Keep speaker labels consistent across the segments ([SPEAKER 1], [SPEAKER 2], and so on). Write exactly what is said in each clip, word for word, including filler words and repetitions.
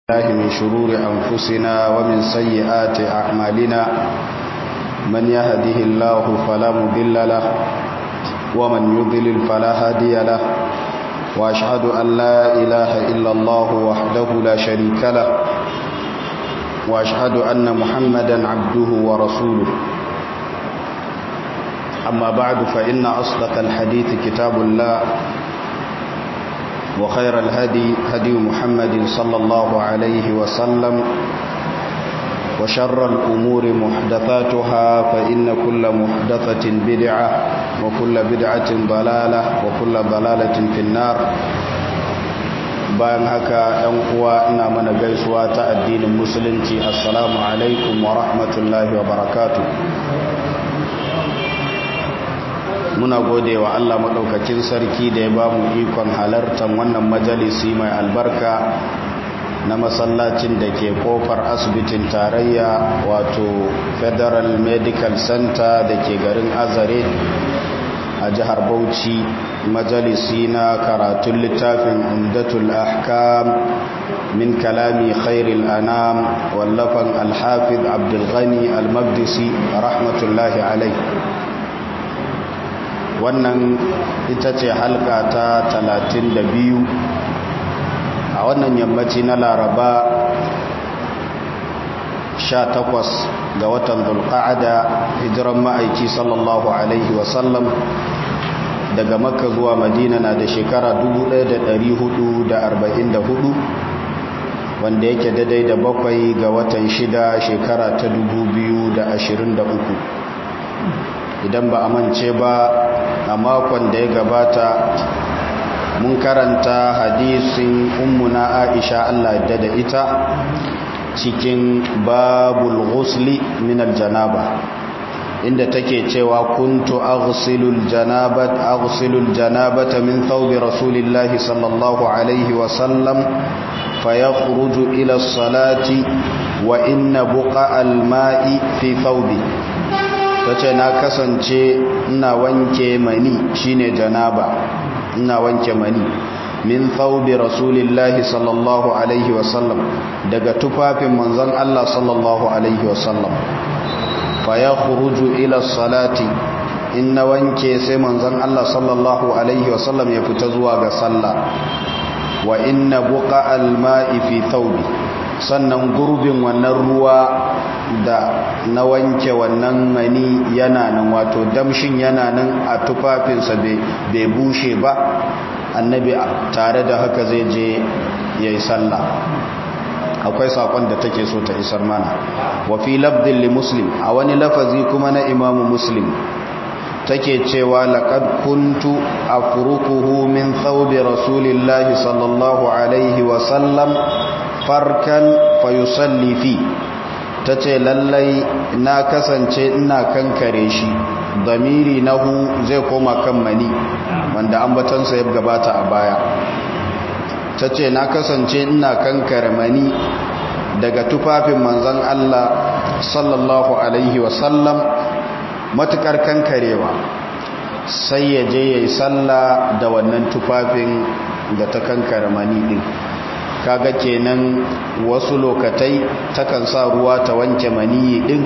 [SPEAKER 1] الله من شرور أنفسنا ومن سيئات أعمالنا من يهده الله فلا مضل له ومن يضلل فلا هادي له وأشهد أن لا إله إلا الله وحده لا شريك له وأشهد أن محمدا عبده ورسوله أما بعد فإن أصدق الحديث كتاب الله وخير الهدي هدي محمد صلى الله عليه وسلم وشر الأمور محدثاتها فإن كل محدثة بدعة وكل بدعة ضلالة وكل ضلالة في النار. bayan haka ɗan uwa ina mana gaisuwa ta addinin musulunci, assalamu alaikum wa rahmatullahi wa barakatuh. Muna gode wa Allah maɗaukakin sarki da ya ba mu ikon halartar wannan majalisi mai albarka na masallacin da ke kofar asibitin tarayya wato Federal Medical Center da ke garin Azare a jihar Bauchi, majalisi na karatun littafin Umdatul Ahkam min kalami khairil anam wallafan Al-Hafiz Abdul Ghani Al-Maqdisi rahmatullahi alaihi. Wannan ita ce halka ta talatin da biyu a wannan yammaci na Laraba sha takwas ga watan Dhulqa'ada, hijiran ma'aiki sallallahu alaihi wasallam daga Makka zuwa Madina na da shekara dubu ɗaya da ɗari hudu da arba'in da hudu, wanda yake daidai da bakwai ga watan shida shekara ta dubu biyu da ashirin da uku. Idan ba a mance ba, a makon da ya gabata mun karanta hadisin ummuna Aisha Allah da da ita cikin babul ghusli min aljanaba, inda take cewa kuntu aghsilul janabat aghsilul janabata min thawbi rasulillahi sallallahu alaihi wa sallam fayakhruju ila as-salati wa inna buqa al-ma'i fi thawbi. tace na kasance ina wanke mani, shine janaba, ina wanke mani min thawbi rasulillahi sallallahu alaihi wasallam, daga tufafin manzon Allah sallallahu alaihi wasallam. fa yakhruju ila salati, inna wanke sai manzon Allah sallallahu alaihi wasallam ya fita zuwa ga sallah. wa inna buqa al-ma'i fi thawbi, sannan gurbin wannan ruwa da na wanke wannan mani yana nan, wato damshin yana nan a tufafinsa bai bushe ba. Annabi tare da haka zai je yayi sallah. Akwai sakon da take so ta isar mana. wa fi labdin li muslim, a wani lafazi kuma na imamu muslim take cewa laqad kuntu afruquhu min thawbi rasulillahi sallallahu alaihi wa sallam farkan fayusalli fi. tace lallai na kasance ina kankare shi, damiri nahu zai koma kan mani wanda ambatansa ya gabata a baya. tace na kasance ina kankare mani daga tufafin manzon Allah sallallahu alaihi wasallam, matukar kankarewa, sai ya je yayi sallah da wannan tufafin da ta kankare mani din. kaga kenan wasu lokatai takan sa ruwa ta wanke maniyi din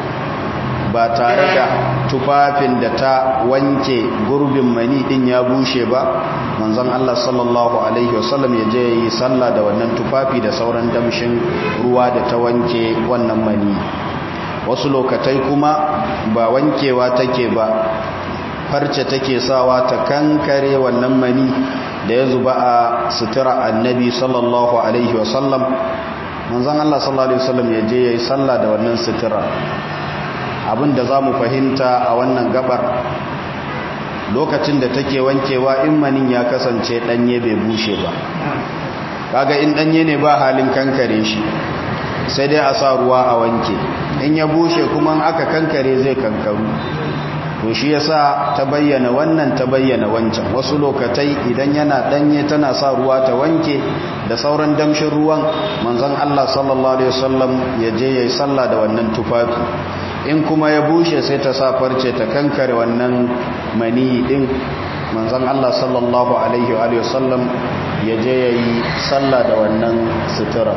[SPEAKER 1] ba tare da tufafin da ta wanke gurbin mani din ya bushe ba. Manzon Allah sallallahu alaihi wasallam ya je yi sallah da wannan tufafi da sauran damshin ruwa da ta wanke wannan mani. Wasu lokatai kuma ba wankewa take ba, farce take sawa ta kankare wannan mani da ya zuba a sutura annabi sallallahu alaihi wasallam. manzon Allah sallallahu alaihi wasallam ya je yayi sallah da wannan sutura. Abinda zamu fahimta a wannan gabar, lokacin da take wankewa in manin ya kasance danye bai bushe ba, kaga in danye ne ba halin kankare shi, sai dai a sa ruwa a wanke. in ya bushe kuma aka kankare zai kankaru. to shi yasa ta bayyana wannan ta bayyana wancan. Wasu lokatai idan yana danye tana sa ruwa ta wanke da sauran damshin ruwan, manzon Allah sallallahu alaihi wasallam ya je yayi sallah da wannan tufafi. in kuma ya bushe sai ta sa farce ta kankare wannan mani din manzon Allah sallallahu alaihi wa sallam ya je yayi sallah da wannan sutura.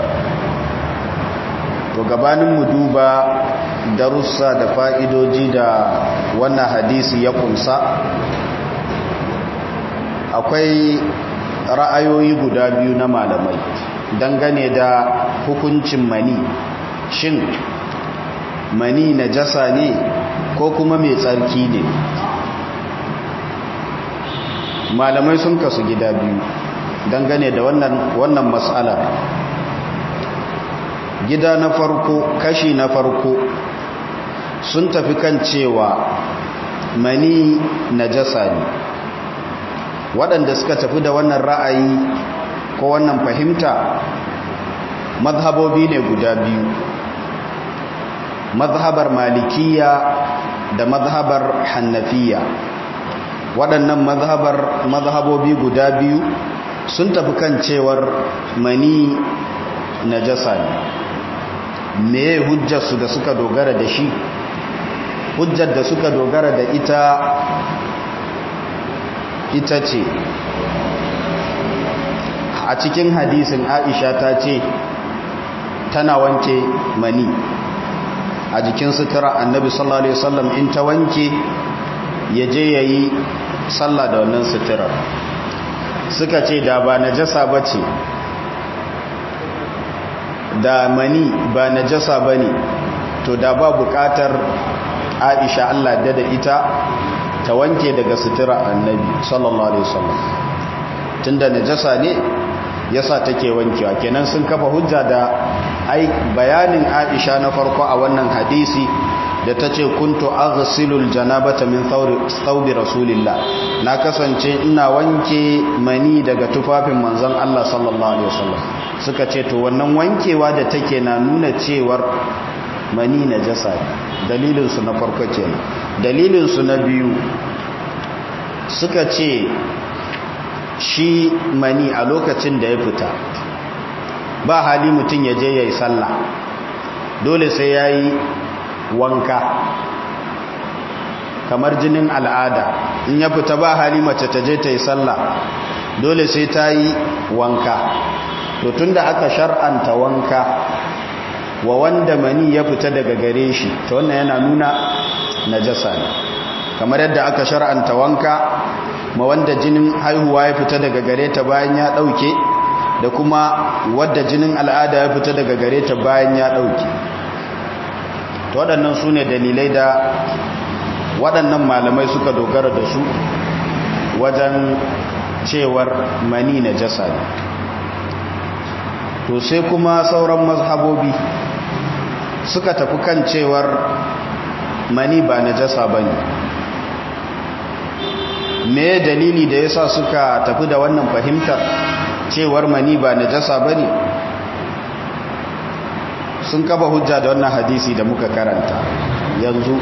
[SPEAKER 1] to gabanin mu duba darussa da fa'idoji da wannan hadisi ya kunsa, akwai ra'ayoyi guda biyu na malamai dangane da hukuncin mani. Shin mani najasa ne ko kuma mai tsarki ne? Malamai sun kasu gida biyu dangane da wannan wannan mas'alar. Gida na farko, kashi na farko, sun tafi kan cewa mani najasa ne. Waɗanda suka tafi da wannan ra'ayi ko wannan fahimta mazhabobi ne guda biyu, mazhabar malikiya da mazhabar hannafiya. Waɗannan mazhabar mazhabobi guda biyu sun tafi kan cewar mani najasa ne. Me hujjarsu da suka dogara da shi? Hujjar da suka dogara da ita ita ce a cikin hadisin Aisha ta ce tana wanke mani a jikin sutura Annabi sallallahu alaihi wasallam, in ta wanke ya je yayi sallah da wannan suturar. Suka ce da ba najasa bace, da mani ba najasa bane, to da ba bukatar Aisha Allah da da ita ta wanke daga sutura Annabi sallallahu alaihi wasallam, tunda najasa ne yasa take wankewa. Kenan sun kafa hujja da ai bayanin Aisha na farko a wannan hadisi da tace kuntu aghsilul janabata min thawbi rasulillah, na kasance ina wanke mani daga tufafin manzon Allah sallallahu alaihi wasallam. Suka ce to wannan wankewa da take na nuna cewar mani najasa ne. Dalilin su na farko kenan. Dalilin su na biyu, suka ce shi mani a lokacin da ya fita ba hali mutum ya je yayi sallah, dole sai yayi wanka kamar jinin al'ada. In ya fita ba hali mace ta je ta yi sallah, dole sai ta yi wanka. To tunda aka shar'anta wanka wa wanda mani ya fita daga gare shi, to wannan yana nuna najasa ne. Kamar yadda aka shar'anta wanka ma wanda jinin haihuwa ya fita daga gare ta bayan ya dauke, da kuma wadda jinin al'ada ya fita daga gare ta bayan ya dauke. To waɗannan su ne dalilai da waɗannan malamai suka dogara da su wajen cewar mani najasa ne. To sai kuma sauran mazhabobi suka tafi kan cewar mani ba najasa bane. Me dalili da yasa suka tafi da wannan fahimtar cewar mani ba najasa bane? Sun kafa hujja da wannan hadisi da muka karanta yanzu.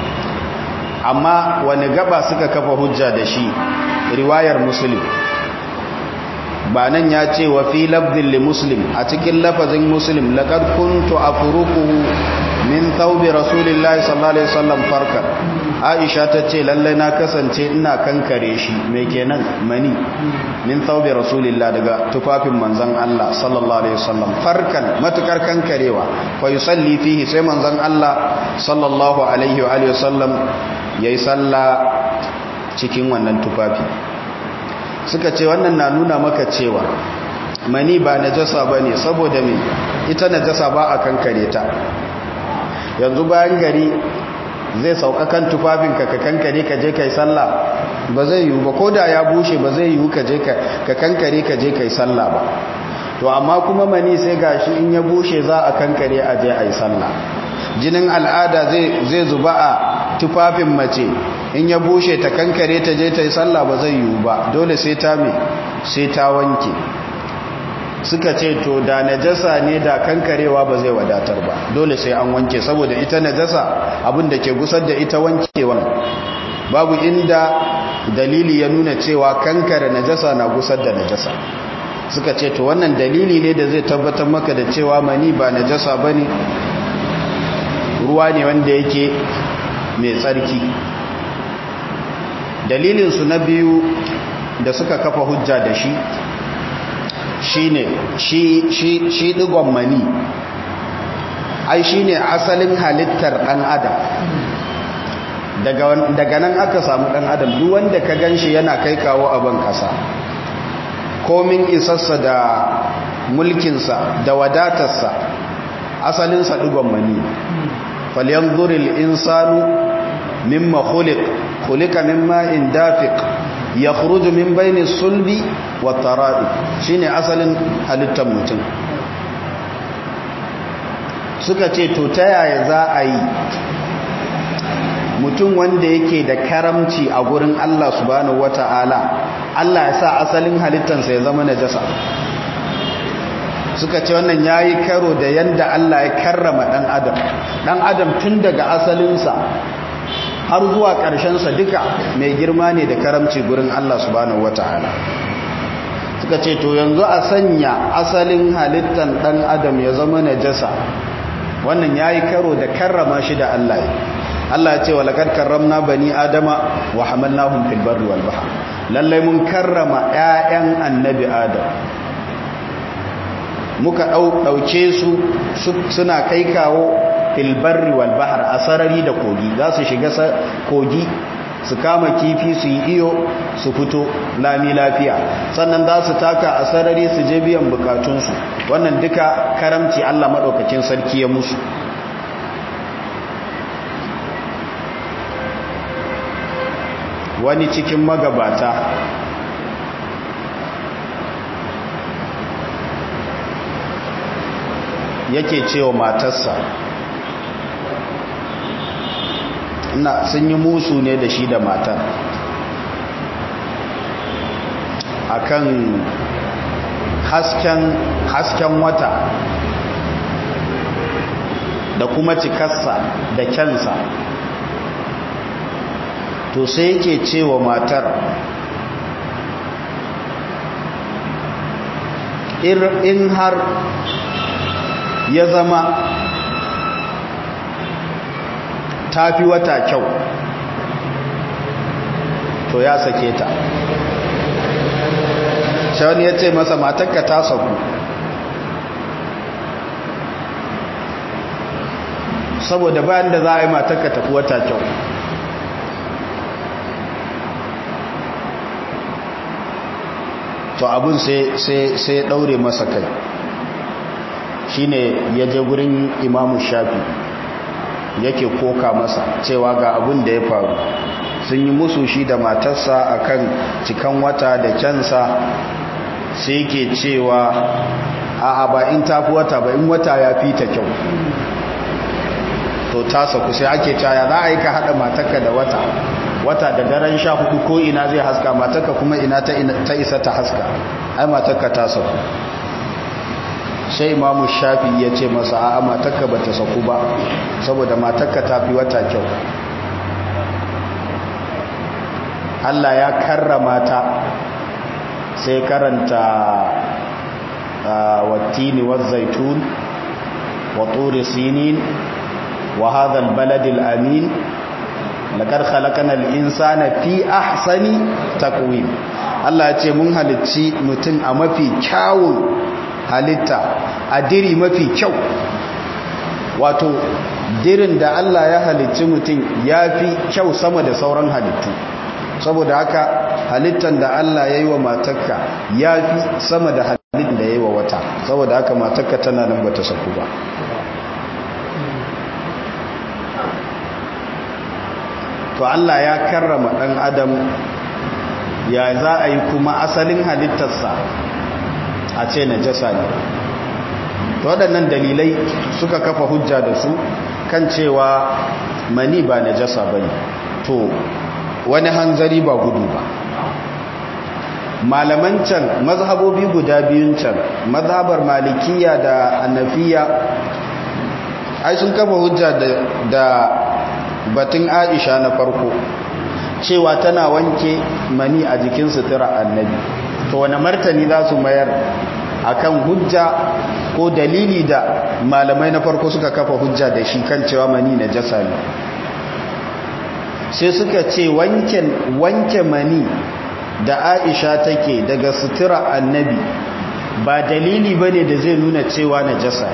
[SPEAKER 1] Amma wani gaba suka kafa hujja da shi? Riwayar Muslim. Ba nan ya ce wa fi lafzin li Muslim, a cikin lafazin Muslim, laqad kuntu afruquhu min thawbi rasulillahi sallallahu alaihi wasallam farkan. Aisha ta ce lalle na kasance ina kankare shi, me kenan? Mani min thawbi rasulillah, daga tufafin manzon Allah sallallahu alaihi wasallam, farkan, matukar kankarewa. Fa yusalli fihi, sai manzon Allah sallallahu alaihi wa alihi wasallam yayi sallah cikin wannan tufafi. Suka ce wannan na nuna maka cewa mani ba najasa bane, saboda me? Ita najasa ba a kankare ta. Yanzu bayan gari zai sauka kan tufafinka ka kankare ka je kai sallah, ba zai yiwu ba. Ko da ya bushe ba zai yiwu ka je ka kankare ka je kai sallah ba. To amma kuma mani sai gashi in ya bushe za a kankare a je ai sallah. Jinin al'ada zai zai zuba a tufafin mace, in ya bushe ta kankare ta je ta yi sallah, ba zai yiwu ba. Dole sai ta me sai ta wanke. Suka ce to da najasa ne da kankarewa ba zai wadatar ba, dole sai an wanke, saboda ita najasa abin da ke gusar da ita wankewan. Babu inda dalili ya nuna cewa kankare najasa na gusar da najasa. Suka ce to wannan dalili ne da zai tabbatar maka da cewa mani ba najasa bane, ruwa ne wanda yake mai tsarki. Dalilinsu na biyu da suka kafa hujja da shi shine shi shi shi digon mani ai shine asalin halittar dan adam daga daga nan aka samu dan adam duk wanda ka ganshi yana kai kawo a ban kasa komin isassa da mulkinsa da wadatarsa asalinsa digon mani falyanzuril insanu mimma khuliq khuliqa mimma in dafiq yakhruju min bayni sulbi wat tara'ib shine asalin halittar mutum suka ce to ta yaya za a yi mutum wanda yake da karamci a gurin Allah subhanahu wata'ala Allah ya sa asalin halittarsa ya zama najasa suka ce wannan yayi karo da yanda Allah ya karrama dan adam dan adam tun daga asalinsa har zuwa ƙarshensa duka mai girma ne da karamci gurin Allah subhanahu wata'ala suka ce to yanzu a sanya asalin halittar dan adam ya zama najasa wannan yayi karo da karrama shi da Allah Allah ya ce walaqad karramna bani adama wa hamalnahum fil barri wal bahr lalle mun karrama ƴaƴan annabi adam muka dauke su suna kai kawo fil barri wal bahr asarari da kogi za su shiga kogi su kama kifi su yi iyo su fito lami lafiya sannan za su taka asarari su je biyan bukatunsu wannan duka karamci Allah madaukakin sarki ya musu wani cikin magabata yake cewa matarsa ina sun yi musu ne da shi da matar akan hasken hasken wata da kuma cikarsa da kyansa to sai yake cewa matar in har ya zama tafi wata kyau to ya sake ta shawani ya ce masa matarka ta saku saboda bayan da za a yi matarka tafi wata kyau to abin sai ya daure masa kai shine ya je gurin imamu shafi yake koka masa cewa ga abin da ya faru sun yi musu shi da matarsa akan cikan wata da kyansa sai yake cewa a'a ba in tafi wata ba in wata ya fi ta kyau to ta saku sai ake caya za a yi ka haɗa matarka da wata wata da daren sha hudu ko ina zai haska matarka kuma ina ta isa ta haska ai matarka ta saku sai imamu shafi ya ce masa a'a matarka ba ta saku ba saboda matarka ta fi wata kyau Allah ya karrama ta sai karanta wattini wazzaitun wa turi sinin wa hadha albalad alamin laqad khalaqna al-insana fi ahsani taqwim Allah ya ce mun halicci mutum a mafi kyawun halitta a diri mafi kyau wato dirin da Allah ya halicci mutum ya fi kyau sama da sauran halittu saboda haka halittan da Allah ya yi wa matarka ya fi sama da halittan da ya yi wa wata saboda haka matarka tana nan bata saku ba to Allah ya karrama ɗan adam ya za a yi kuma asalin halittarsa a ce najasa ne to waɗannan dalilai suka kafa hujja da su kan cewa mani ba najasa bane to wani hanzari ba gudu ba malaman can mazhabobi guda biyun can mazhabar malikiya da hanafiya ai sun kafa hujja da, da batun Aisha na farko cewa tana wanke mani a jikin sutura annabi to wani martani za su mayar akan hujja ko dalili da malamai na farko suka kafa hujja da shi kan cewa mani na jasa ne sai suka ce wanke wanke mani da Aisha take daga sutura annabi ba dalili bane da zai nuna cewa najasa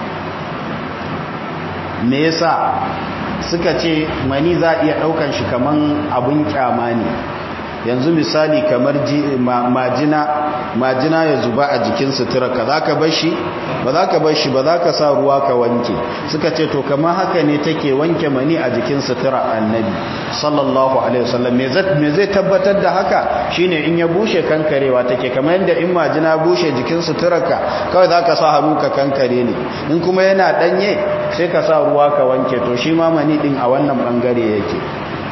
[SPEAKER 1] me yasa suka ce mani za iya daukan shi kaman abun kyama ne yanzu misali kamar majina majina ya zuba a jikin sutura ka zaka bar shi ba zaka bar shi ba zaka sa ruwa ka wanke suka ce to kamar haka ne take wanke mani a jikin sutura annabi sallallahu alaihi wasallam me zai me zai tabbatar da haka shine in ya bushe kankarewa take kamar yanda in majina bushe jikin suturarka kawai zaka sa hannu ka kankare ne in kuma yana danye sai ka sa ruwa ka wanke to shi ma mani din a wannan bangare yake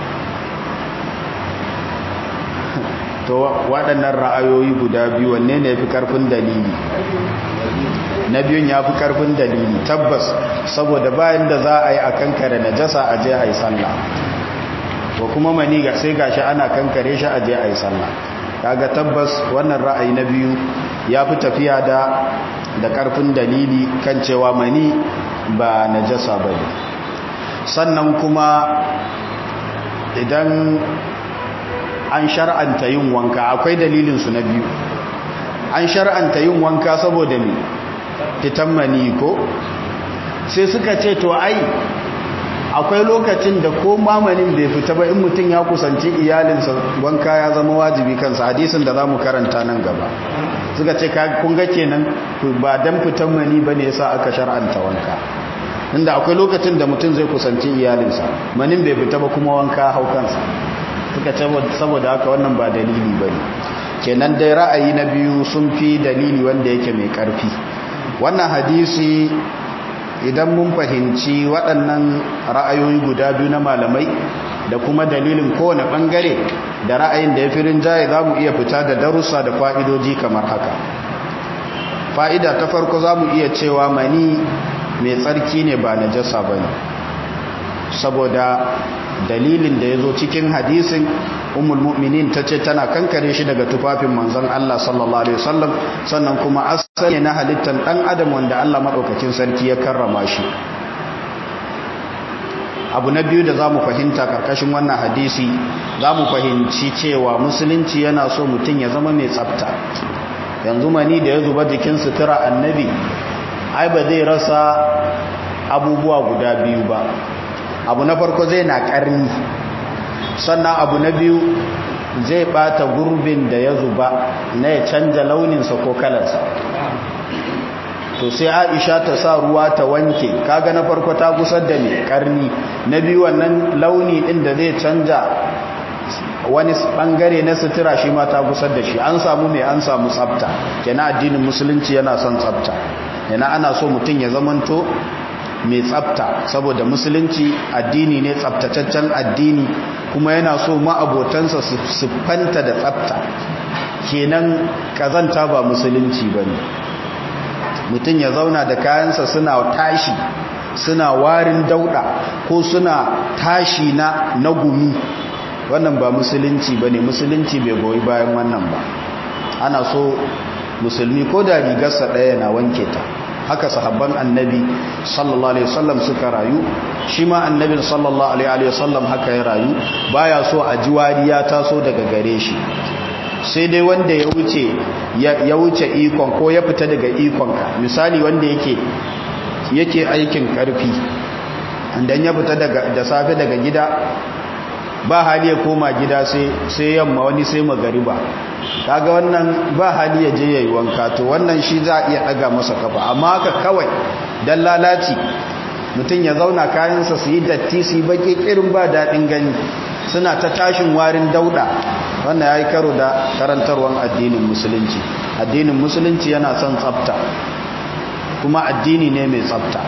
[SPEAKER 1] to waɗannan ra'ayoyi guda biyu wanne ne yafi karfin dalili na biyun yafi karfin dalili tabbas saboda bayan da za a yi a kankare najasa a je a yi sallah to kuma mani ga sai gashi ana kankare shi a je a yi sallah kaga tabbas wannan ra'ayi na biyu yafi tafiya da da karfin dalili kan cewa mani ba najasa bane sannan kuma idan an shar'anta yin wanka akwai dalilinsu na biyu an shar'anta yin wanka saboda ne fitan mani ko sai suka ce to ai akwai lokacin da ko mamanin bai fita ba in mutum ya kusanci iyalinsa wanka ya zama wajibi kansa hadisin da zamu karanta nan gaba suka ce kun ga kenan ba dan fitan mani bane yasa aka shar'anta wanka inda akwai lokacin da mutum zai kusanci iyalinsa manin bai fita ba kuma wanka hau kansa suka ce saboda haka wannan ba dalili ba ne kenan dai ra'ayi na biyu sun fi dalili wanda yake mai ƙarfi wannan hadisi idan mun fahimci waɗannan ra'ayoyi guda biyu na malamai da kuma dalilin kowane ɓangare da ra'ayin da ya fi rinjaye za mu iya fita da darussa da fa'idoji kamar haka fa'ida ta farko za mu iya cewa mani mai tsarki ne ba najasa ba ne saboda dalilin da ya zo cikin hadisin ummul mu'minin ta ce tana kankare shi daga tufafin manzon Allah sallallahu alaihi wasallam sannan kuma asali na halittar dan adam wanda Allah madaukakin sarki ya karrama shi abu na biyu da zamu fahimta karkashin wannan hadisi zamu fahimci cewa musulunci yana so mutum ya zama mai tsafta yanzu mani da ya zuba jikin sutura annabi ai ba zai rasa abubuwa guda biyu ba abu na farko zai na ƙarni sannan abu na biyu zai bata gurbin da ya zuba na ya canja launinsa ko kalarsa to sai Aisha ta sa ruwa ta wanke kaga na farko ta gusar da ne ƙarni na biyu wannan launi din da zai canja wani bangare na sutura shi ma ta gusar da shi an samu mai an samu tsafta kenan addinin musulunci yana son tsafta yana ana so mutum ya zamanto mai tsafta saboda musulunci addini ne tsaftataccen addini kuma yana so ma'abotansa su siffanta da tsafta kenan kazanta ba musulunci bane mutum ya zauna da kayansa suna tashi suna warin dauda ko suna tashi na na gumi wannan ba musulunci bane musulunci bai goyi bayan wannan ba ana so musulmi ko da rigarsa ɗaya na wanke ta haka sahabban annabi sallallahu alaihi wasallam suka rayu shi ma annabin sallallahu alaihi wasallam haka ya rayu baya so a ji wariya taso daga gare shi sai dai wanda ya wuce ya wuce ikon ko ya fita daga ikon ka misali wanda yake yake aikin karfi dan ya fita daga da safe daga gida ba hali ya koma gida sai sai yamma wani sai magariba kaga wannan ba hali ya je yayi wanka to wannan shi za a iya daga masa kafa amma haka kawai dan lalaci mutun ya zauna kayansa su yi datti su yi baki kirin ba dadin gani suna ta tashin warin dauda wannan yayi karo da karantarwan addinin musulunci addinin musulunci yana son tsafta kuma addini ne mai tsafta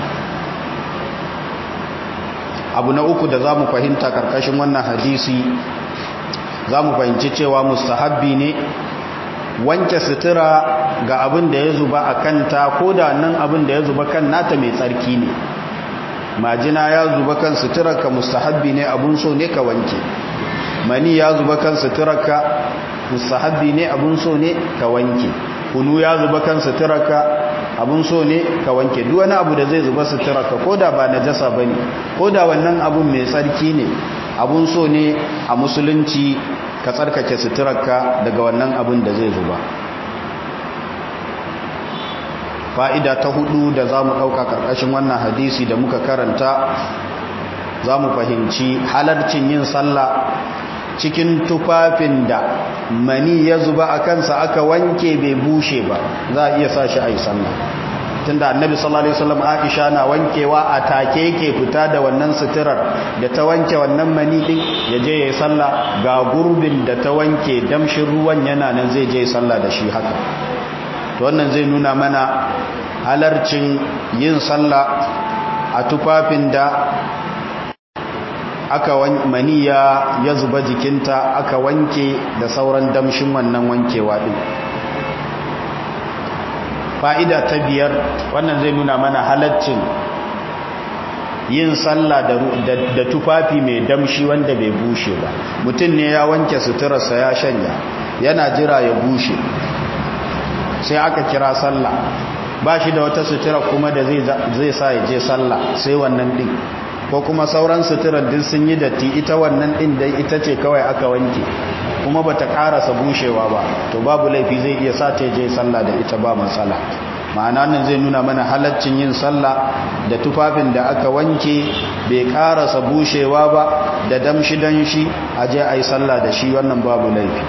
[SPEAKER 1] abu na uku da za mu fahimta karkashin wannan hadisi za mu fahimci cewa mustahabbi ne wanke sutura ga abin da ya zuba a kanta ko da nan abin da ya zuba kan nata mai tsarki ne majina ya zuba kan suturarka mustahabbi ne abun so ne ka wanke mani ya zuba kan suturarka mustahabbi ne abun so ne ka wanke kunu ya zuba kan suturarka abun so ne ka wanke duk wani abu da zai zuba suturarka ko da ba najasa bane ko da wannan abun mai tsarki ne abun so ne a musulunci ka tsarkake suturarka daga wannan abin da zai zuba. Fa'ida ta hudu da za mu ɗauka ƙarƙashin wannan hadisi da muka karanta, za mu fahimci halarcin yin sallah cikin tufafin da mani ya zuba a kansa aka wanke bai bushe ba, za a iya sa shi a yi sallah. Tunda annabi sallallahu alaihi wasallam Aisha na wankewa a take yake fita da wannan suturar da ta wanke wannan mani din ya je yayi sallah, ga gurbin da ta wanke damshin ruwan yana nan zai je sallah da shi haka. To wannan zai nuna mana halarcin yin sallah a tufafin da aka mani ya ya zuba jikinta aka wanke da sauran damshin wannan wankewa din. Fa'ida ta biyar, wannan zai nuna mana halaccin yin sallah da, da, da tufafi mai damshi wanda bai bushe ba. Mutum ne ya wanke suturarsa ya shanya, yana jira ya bushe, sai aka kira sallah, ba shi da wata sutura kuma da zai sa ya je sallah sai wannan ɗin, ko kuma sauran suturar din sun yi datti, ita wannan ɗin dai ita ce kawai aka wanke kuma bata karasa bushewa ba, to babu laifi zai iya sa ta je sallah da ita ba matsala. Ma'ana nan zai nuna mana halaccin yin sallah da tufafin da aka wanke bai karasa bushewa ba da damshi danshi a je a yi sallah da shi, wannan babu laifi.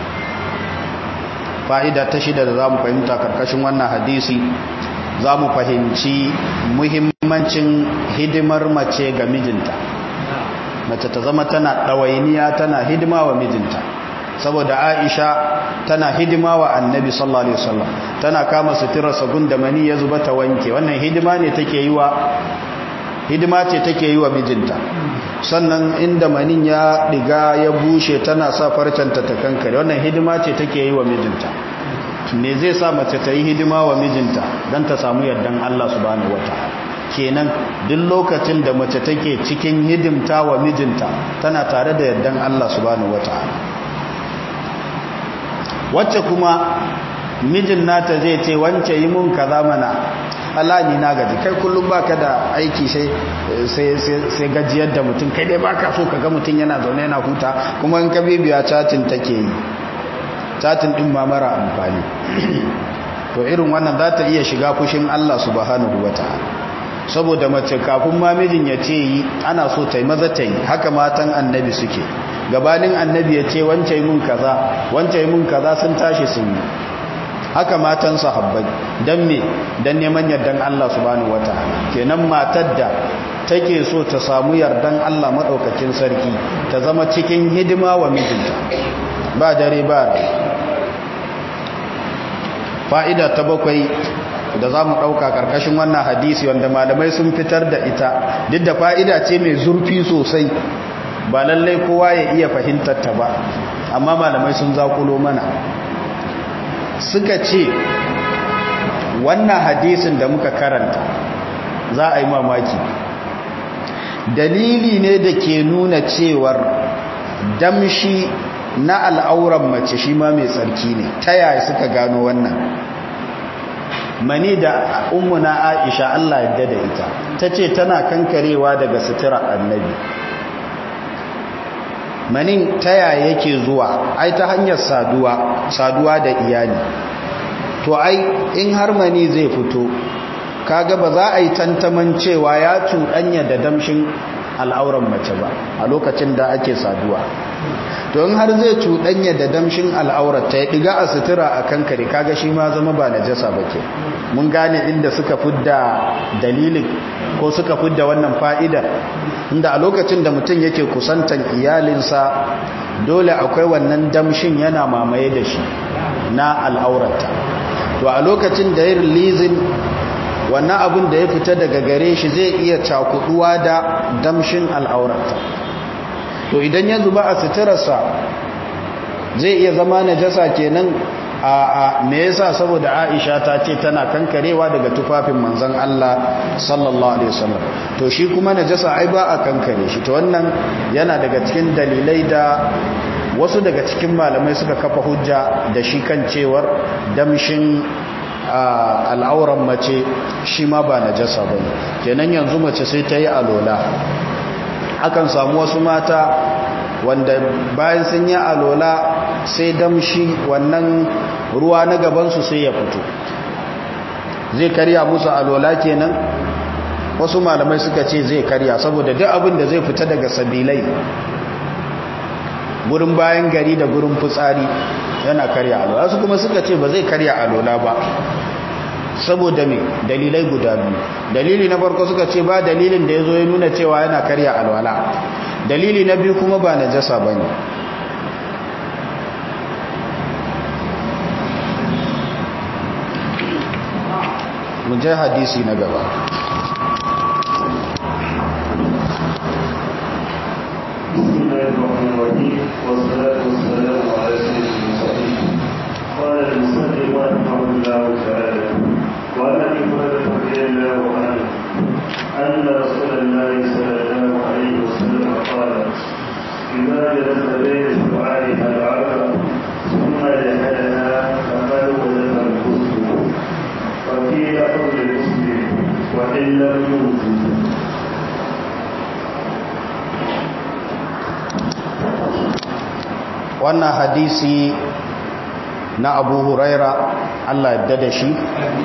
[SPEAKER 1] Fa'ida ta shida da za mu fahimta karkashin wannan hadisi, za mu fahimci muhimmancin hidimar mace ga mijinta. Mace ta zama tana ɗawainiya, tana hidima wa mijinta, saboda Aisha tana hidima wa annabi sallallahu alaihi wasallam, tana kama suturarsa gunda mani ya zuba ta wanke, wannan hidima ne take yi wa hidima ce take yi wa mijinta. Sannan inda manin ya diga ya bushe tana sa farcanta ta kankare, wannan hidima ce take yi wa mijinta. Me zai sa mace ta yi hidima wa mijinta? Dan ta samu yardan Allah subhanahu wataala. Kenan duk lokacin da mace take cikin hidimta wa mijinta tana tare da yardan Allah subhanahu wataala. Wacce kuma mijin nata zai ce wance yi mun kaza mana, Allah ni na gaji, kai kullum baka da aiki sai sai sai gajiyar da mutum, kai dai baka so kaga mutum yana zaune yana huta, kuma in ka bibiya chatin take yi, chatin din ma mara amfani. To irin wannan za ta iya shiga fushin Allah subhanahu wataala. Saboda mace kafin ma mijin ya ce yi, ana so ta yi maza ta yi, haka matan annabi suke. Gabanin annabi ya ce wance yi mun kaza, wance yi mun kaza, sun tashi sun yi. Haka matan sahabbai, dan me dan neman yardan Allah subhanahu wataala. Kenan matar da take so ta samu yardan Allah madaukakin sarki, ta zama cikin hidima wa mijinta, ba dare ba. Fa'ida ta bakwai da za mu ɗauka ƙarƙashin wannan hadisi, wanda malamai sun fitar da ita, duk da fa'ida ce mai zurfi sosai, ba lallai kowa ya iya fahimtar ta ba, amma malamai sun zakulo mana. Suka ce wannan hadisin da muka karanta, za a yi mamaki, dalili ne da ke nuna cewar damshi na al'auran mace shi ma mai tsarki ne. Ta yaya suka gano wannan? Mani da ummuna Aisha Allah yadda da ita, ta ce tana kankarewa daga sutura annabi. Manin ta yaya yake zuwa? Ai ta hanyar saduwa, saduwa da iyali. To ai in har mani zai fito, kaga ba za a yi tantaman cewa ya cuɗanya da damshin al'auran mace ba a lokacin da ake saduwa. To in har zai cuɗanya da damshin al'aurar ta ya ɗiga a sutura a kankare, kaga shi ma zama ba najasa ba ke. Mun gane inda suka fidda dalilin ko suka fidda wannan fa'idar, inda a lokacin da mutum yake kusantan iyalinsa dole akwai wannan damshin yana mamaye da shi na al'aurarta. To a lokacin da ya rilizin wannan abin da ya fita daga gare shi zai iya cakuduwa da damshin al'aurarta. To idan ya zuba a suturarsa zai iya zama najasa kenan. A me yasa? Saboda Aisha ta ce tana kankarewa daga tufafin manzon Allah sallallahu alaihi wasallam. To shi kuma najasa ai ba a kankare shi. To wannan yana daga cikin dalilai da wasu daga cikin malamai suka kafa hujja da shi kan cewar damshin al'auran mace shi ma ba najasa bane. Kenan yanzu mace sai ta yi alola. Akan samu wasu mata wanda bayan sun yi alola sai damshi wannan ruwa na gabansu sai ya fito zai karya musu alola kenan. Wasu malamai suka ce zai karya saboda duk abin da zai fita daga sabilai gurin bayan gari da gurin fitsari yana karya alola. Wasu kuma suka ce ba zai karya alola ba saboda me dalilai guda biyu. Dalili na farko suka ce ba dalilin da ya zo ya nuna cewa yana karya alwala. Dalili na biyu kuma ba najasa ba ne. mu je hadisi na gaba.
[SPEAKER 2] والصلاة والسلام على سيد المرسلين. قال المصلي رحمه الله تعالى: وعن ابي هريرة رضي الله عنه أن رسول الله صلى الله عليه وسلم قال: إذا جلس بين شعائها العرب ثم جحدها فقد وجب الغسل. وفي لفظ المسلم: وإن لم يوجد.
[SPEAKER 1] wannan hadisi na Abu Huraira Allah ya dada shi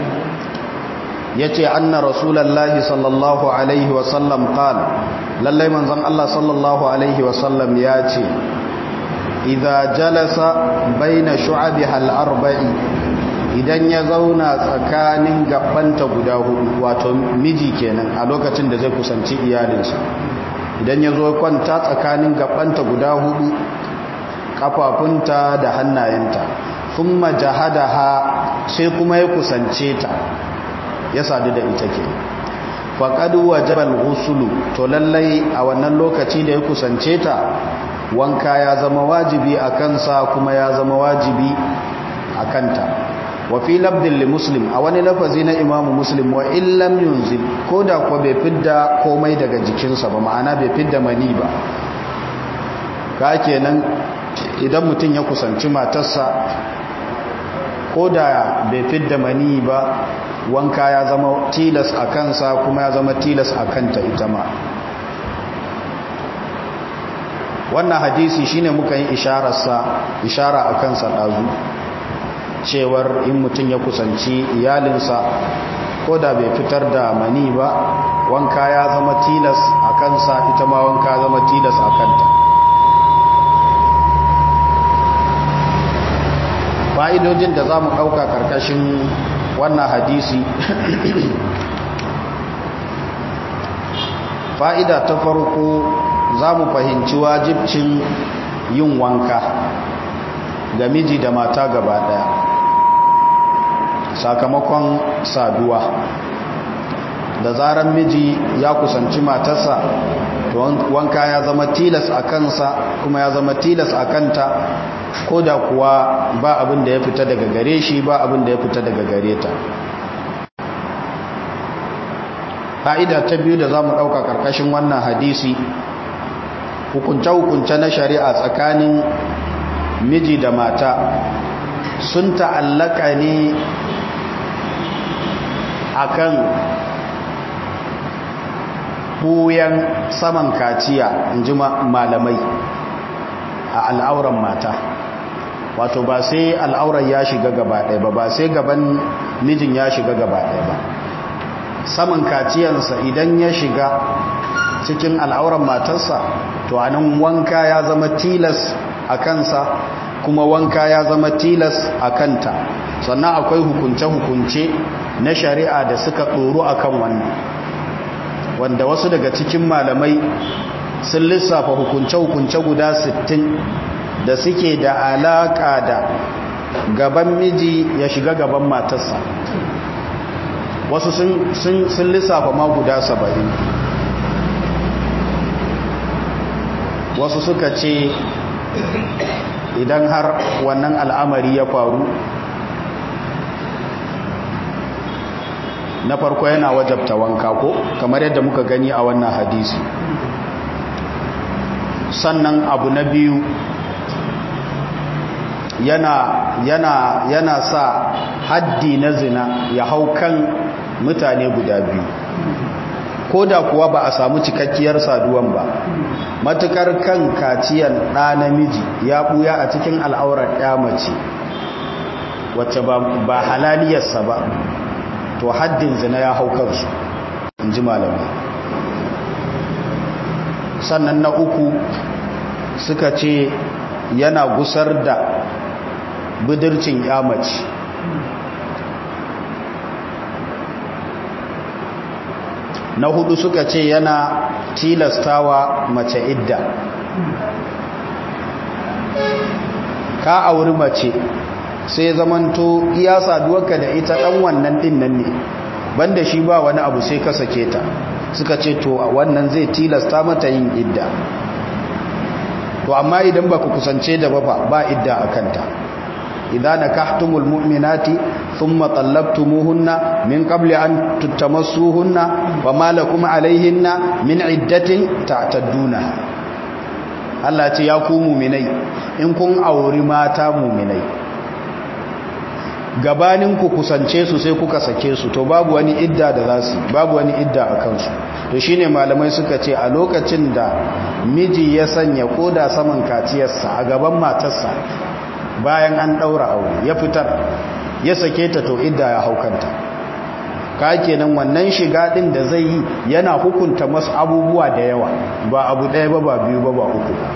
[SPEAKER 1] yace anna rasulullahi sallallahu alaihi wa sallam qala lalle manzon Allah sallallahu alaihi wa sallam yace idza jalasa baina shu'abiha al-arba'i idan ya zauna tsakanin gabbanta guda hudu wato miji kenan a lokacin da zai kusanci iyalinsa idan ya zo kwanta tsakanin gabbanta guda hudu kafafunta da hannayenta thumma jahadaha sai kuma ya kusance ta ya sadu da ita ke faqad wajaba al-ghusl to lallai a wannan lokaci da ya kusance ta wanka ya zama wajibi a kansa kuma ya zama wajibi a kanta wa fi labdin li muslim a wani lafazi na imamu muslim wa illam yunzil ko da kuwa bai fidda komai daga jikinsa ba ma'ana bai fidda mani ba ka kenan idan mutum ya kusanci matarsa ko da bai fidda mani ba wanka ya zama tilas a kansa kuma ya zama tilas a kanta ita ma. Wannan hadisi shine muka yi ishararsa ishara a kansa ɗazu cewar in mutum ya kusanci iyalinsa ko da bai fitar da mani ba wanka ya zama tilas a kansa ita ma wanka ya zama tilas a kanta. fa'idojin da za mu ɗauka ƙarƙashin wannan hadisi fa'ida ta farko za mu fahimci wajibcin yin wanka ga miji da mata gaba ɗaya sakamakon saduwa da zaran miji ya kusanci matarsa wanka ya zama tilas a kansa kuma ya zama tilas a kanta ko da kuwa ba abin da ya fita daga gare shi ba abin da ya fita daga gare ta. Fa'ida ta biyu da za mu ɗauka ƙarƙashin wannan hadisi hukunce-hukunce na shari'a tsakanin miji da mata sun ta'allaka ne akan buyan saman kaciya in ji malamai a al'auran mata wato ba sai al'auran ya shiga gaba ɗaya ba ba sai gaban mijin ya shiga gaba ɗaya ba saman kaciyansa idan ya shiga cikin al'auran matarsa to anan wanka ya zama tilas a kansa kuma wanka ya zama tilas a kanta sannan akwai hukunce-hukunce na shari'a da suka ɗoro a kan wannan wanda wasu daga cikin malamai sun lissafa hukunce-hukunce guda sittin da suke da alaƙa da gaban miji ya shiga gaban matarsa wasu sun lissafa ma guda saba'in wasu suka ce idan har wannan al'amari ya faru na farko yana wajabta wanka ko kamar yadda muka gani a wannan hadisi sannan abu na biyu yana yana yana sa haddi na zina ya hau kan mutane guda biyu ko da kuwa ba a samu cikakkiyar saduwan ba matukar kan kaciyan ɗa namiji ya ɓuya a cikin al'aurar ɗaya mace wacce ba halaliyarsa ba to haddin zina ya hau kansu in ji malamai. Sannan na uku suka ce yana gusar da budurcin ya mace. Na hudu suka ce yana tilastawa mace idda. Ka auri mace sai zamanto iya saduwarka da ita dan wannan din nan ne banda shi ba wani abu sai ka sake ta, suka ce to wannan zai tilasta mata yin idda. To amma idan baka kusance da ba ba idda akanta. idza nakahtumul mu'minati thumma talaqtumuhunna min qabli an tutamassuhunna wama lakum alayhinna min iddatin ta'tadduna. Allah ce ya ku mu'minai in kun auri mata mu'minai gabanin ku kusance su sai kuka sake su to babu wani idda da zasu babu wani idda a kansu. To shine malamai suka ce a lokacin da miji ya sanya koda saman kaciyarsa a gaban matarsa bayan an daura aure ya fitar ya sake ta to idda ya haukanta. Ka kenan wannan shiga din da zai yi yana hukunta masu abubuwa da yawa ba abu ɗaya ba ba biyu ba ba uku ba.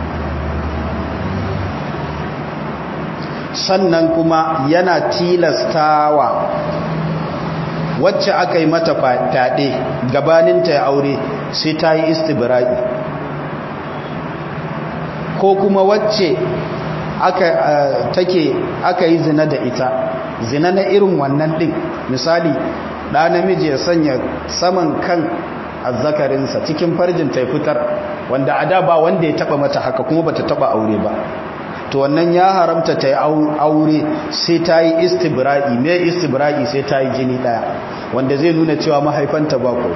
[SPEAKER 1] Sannan kuma yana tilastawa wacce aka yi mata fyaɗe gabaninta ya aure sai ta yi istibra'i, ko kuma wacce aka uh, take aka yi zina da ita, zina na irin wannan ɗin, misali ɗa namiji ya sanya saman kan azzakarinsa cikin farjin ta fitar wanda a da ba wanda ya taba mata haka kuma bata taba aure ba, to wannan ya haramta ta yi aure sai ta yi istibra'i. me istibra'i? sai ta yi jini daya wanda zai nuna cewa mahaifanta ba ko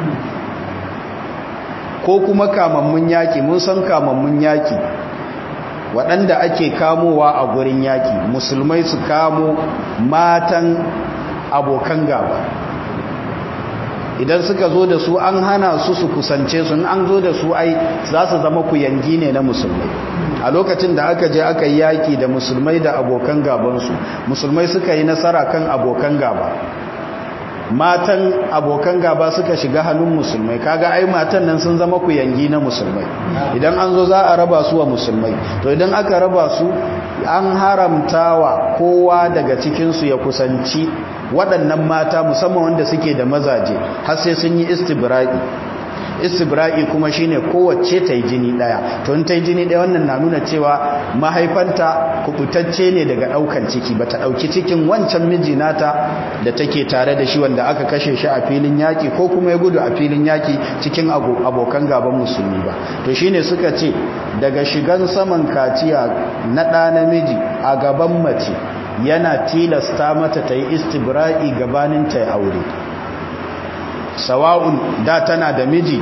[SPEAKER 1] ko kuma kamammun yaki. Mun san kamammun yaki waɗanda ake kamowa a gurin yaki, musulmai su kamo matan abokan gaba, idan suka zo da su an hana su su kusance su, an zo da su ai za su zama kuyangi ne na musulmai. A lokacin da aka je aka yi yaki da musulmai da abokan gabansu, musulmai suka yi nasara kan abokan gaba, matan abokan gaba suka shiga hannun musulmai, kaga ai matan nan sun zama kuyangi na musulmai. Idan an zo za a raba su wa musulmai, to idan aka raba su an haramtawa kowa daga cikinsu ya kusanci waɗannan mata, musamman wanda suke da mazaje, har sai sun yi istibra'i. Istibra'i kuma shine kowace ta yi jini daya. To in ta yi jini daya wannan na nuna cewa mahaifanta kubutacce ne daga daukan ciki, bata dauki cikin wancan miji nata da take tare da shi wanda aka kashe shi a filin yaki ko kuma ya gudu a filin yaki cikin abokan gaban musulmi ba. To shine suka ce daga shigan saman kaciya na ɗa namiji a gaban mace yana tilasta mata ta yi istibra'i gabanin ta yi aure. Sawa'un da tana da miji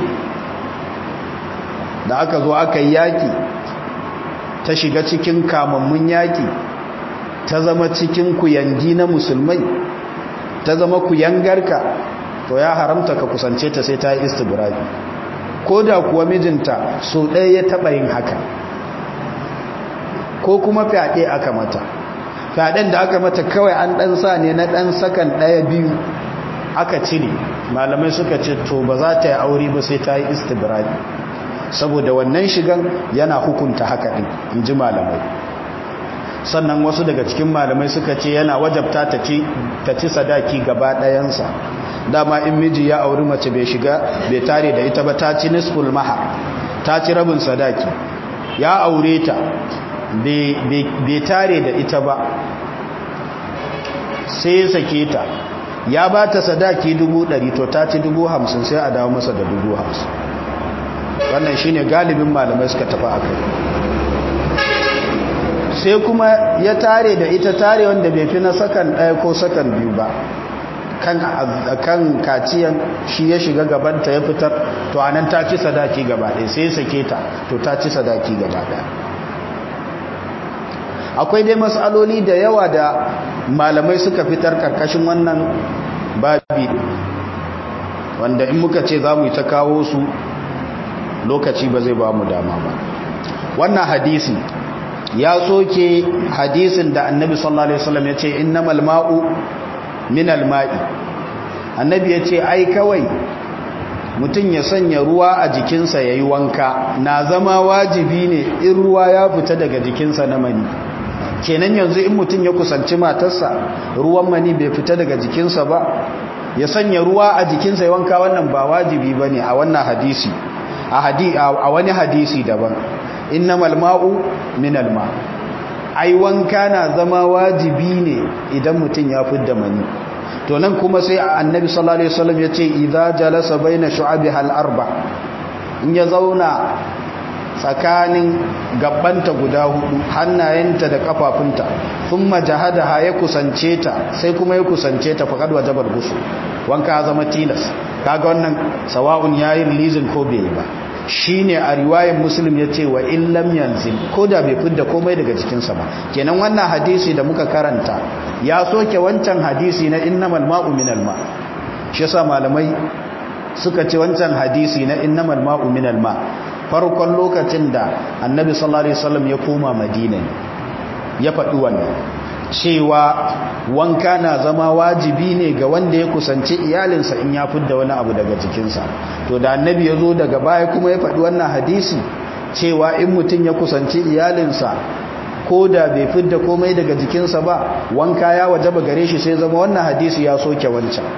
[SPEAKER 1] da aka zo aka yi yaki, ta shiga cikin kamammun yaki, ta zama cikin kuyangi na musulmai, ta zama kuyangarka, to ya haramta ka kusance ta sai ta yi istibra'i. Ko da kuwa mijinta so ɗaya ya taɓa yin haka, ko kuma fyaɗe aka mata, fyaɗen da aka mata kawai an ɗan sa ne na ɗan sakan ɗaya biyu aka cire, malamai suka ce to ba za ta yi aure ba sai ta yi istibra'i, saboda wannan shigan yana hukunta haka din, in ji malamai. Sannan wasu daga cikin malamai suka ce yana wajabta ta ci ta ci sadaki gaba ɗayansa. Dama in miji ya auri mace bai shiga bai tare da ita ba, ta ci nisful mahar, ta ci rabin sadaki. Ya aure ta bai tare da ita ba sai ya sake ta, ya ba ta sadaki dubu ɗari, to ta ci dubu hamsin, sai a dawo masa da dubu hamsin. Wannan shi ne galibin malamai suka tafi a kai. Sai kuma ya tare da ita tare wanda bai fi na sakan ɗaya ko sakan biyu ba, kan kaciyan shi ya shiga gabanta ya fitar, to anan ta ci sadaki gaba ɗaya, sai ya sake ta, to ta ci sadaki gaba ɗaya. Akwai dai matsaloli da yawa da malamai suka fitar karkashin wannan babi. wanda in muka ce za mu yi ta kawo su lokaci ba zai ba mu dama ba. Wannan hadisi ya soke hadisin da annabi sallallahu alaihi wasallam ya ce innamal ma'u minal ma'i. Annabi ya ce ai kawai mutum ya sanya ruwa a jikinsa ya yi wanka na zama wajibi ne in ruwa ya fita daga jikinsa na mani. Kenan yanzu in mutum ya kusanci matarsa ruwan mani bai fita daga jikinsa ba ya sanya ruwa a jikinsa ya wanka, wannan ba wajibi ba ne a wannan hadisi. A wani hadisi daban innamal ma'u minal ma', ai wanka na zama wajibi ne idan mutum ya fidda mani. To nan kuma sai annabi sallallahu alaihi wasallam yace idza jalasa baina shu'abiha al-arba, in ya zauna tsakanin gabbanta guda hudu, hannayenta da kafafunta, thumma jahadaha ya kusance ta, sai kuma ya kusance ta faqad wajaba al-ghusl, wanka ya zama tilas. Kaga wannan sawa'un yayi releasing ko bai ba, shine a riwayar Muslim yace wa in lam yanzil, ko da bai fidda komai daga jikinsa ba. Kenan wannan hadisi da muka karanta ya soke wancan hadisi na innamal ma'u minal ma'. Shi yasa malamai suka ce wancan hadisi na innamal ma'u minal ma' farkon lokacin da annabi sallallahu alaihi wasallam ya koma Madina ya faɗi wannan, cewa wanka na zama wajibi ne ga wanda ya kusanci iyalinsa in ya fidda wani abu daga jikinsa. To da annabi ya zo daga baya kuma ya faɗi wannan hadisi cewa in mutum ya kusanci iyalinsa ko da bai fidda komai daga jikinsa ba wanka ya wajaba gare shi, sai zama wannan hadisi ya soke wancan.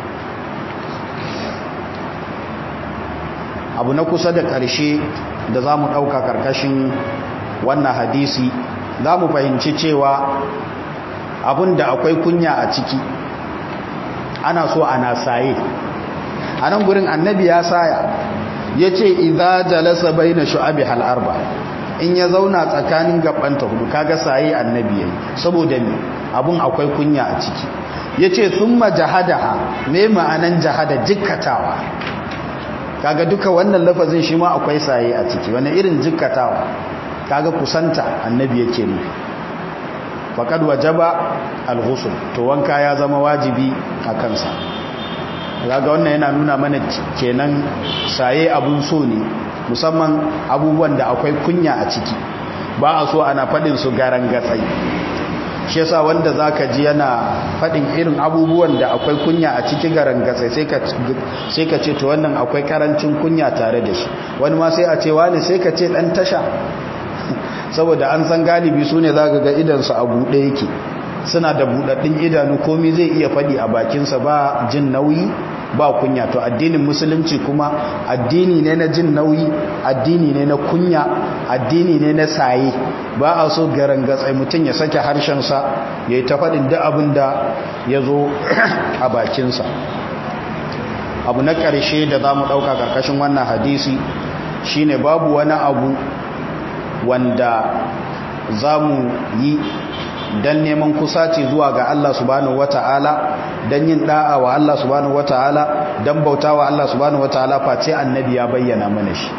[SPEAKER 1] Abu na kusa da ƙarshe da za mu ɗauka ƙarƙashin wannan hadisi, za mu fahimci cewa abin da akwai kunya a ciki ana so ana saye. A nan gurin annabi ya saya ya ce idza jalasa baina shu'abi hal arba, in ya zauna tsakanin gabanta hudu, kaga saye annabi yayi saboda me abun akwai kunya a ciki. Yace thumma jahadaha, me ma'anan jahada? jikkatawa. Kaga duka wannan lafazin shi ma akwai saye a ciki. Wani irin jikkatawa? Kaga kusanta annabi yake ne. Faqad wajaba al-ghusl, to wanka ya zama wajibi a kansa. Kaga wannan yana nuna mana kenan saye abun so ne, musamman abubuwan da akwai kunya a ciki. Ba a so ana fadin su garan gatsai. Shi yasa wanda zaka ji yana fadin irin abubuwan da akwai kunya a ciki garan gatsai, sai ka sai ka ce to wannan akwai karancin kunya tare da shi. Wani ma sai a ce wani sai ka ce dan tasha. Saboda an san galibi su ne za ka ga idansu a buɗe yake, suna da buɗaɗɗin idanu, komi zai iya faɗi a bakinsa ba jin nauyi ba kunya. To addinin musulunci kuma addini ne na jin nauyi, addini ne na kunya, addini ne na saye. Ba a so garangatsai mutum ya sake harshensa ya yi ta faɗin duk abin da ya zo a bakinsa. Abu na ƙarshe da za mu ɗauka ƙarƙashin wannan hadisi shine babu wani abu wanda za mu yi don neman kusaci zuwa ga Allah subhanahu wata'ala, don yin da'a wa Allah subhanahu wata'ala, don bauta wa Allah subhanahu wata'ala, face annabi ya bayyana mana shi.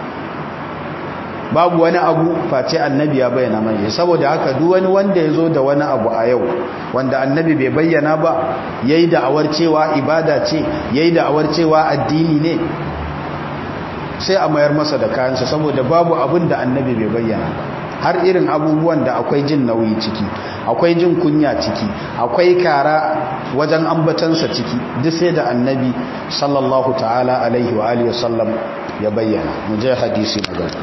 [SPEAKER 1] Babu wani abu face annabi ya bayyana mana shi. Saboda haka duk wani wanda ya zo da wani abu a yau wanda annabi bai bayyana ba, yayi da'awar cewa ibada ce, yayi da'awar cewa addini ne, sai a mayar masa da kayansa, saboda babu abin da annabi bai bayyana. Har irin abubuwan da akwai jin nauyi ciki, akwai jin kunya ciki, akwai kara wajen ambatansa ciki, duk sai da annabi sallallahu ta'ala alaihi wa alihi wasallam ya bayyana. Mu je hadisi na gaba.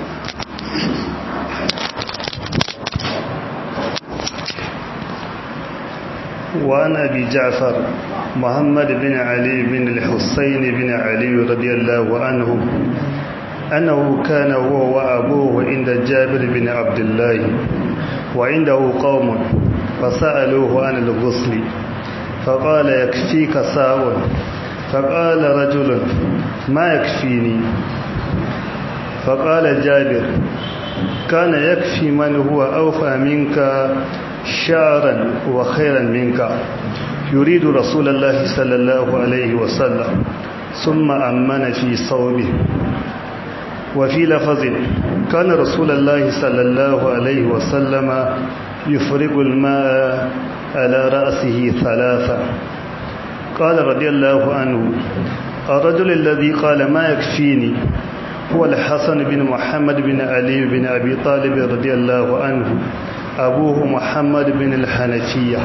[SPEAKER 2] وعن أبي جعفر محمد بن علي بن الحسين بن علي رضي الله عنه أنه كان هو وأبوه عند جابر بن عبد الله وعنده قوم فسألوه عن الغسل فقال يكفيك ساء، فقال رجل ما يكفيني، فقال جابر كان يكفي من هو أوفى منك شعرا وخيرا منك يريد رسول الله صلى الله عليه وسلم، ثم أمن في صوبه. وفي لفظ كان رسول الله صلى الله عليه وسلم يفرغ الماء على رأسه ثلاثة. قال رضي الله عنه الرجل الذي قال ما يكفيني هو الحسن بن محمد بن علي بن أبي طالب رضي الله عنه أبوه محمد بن الحنفية.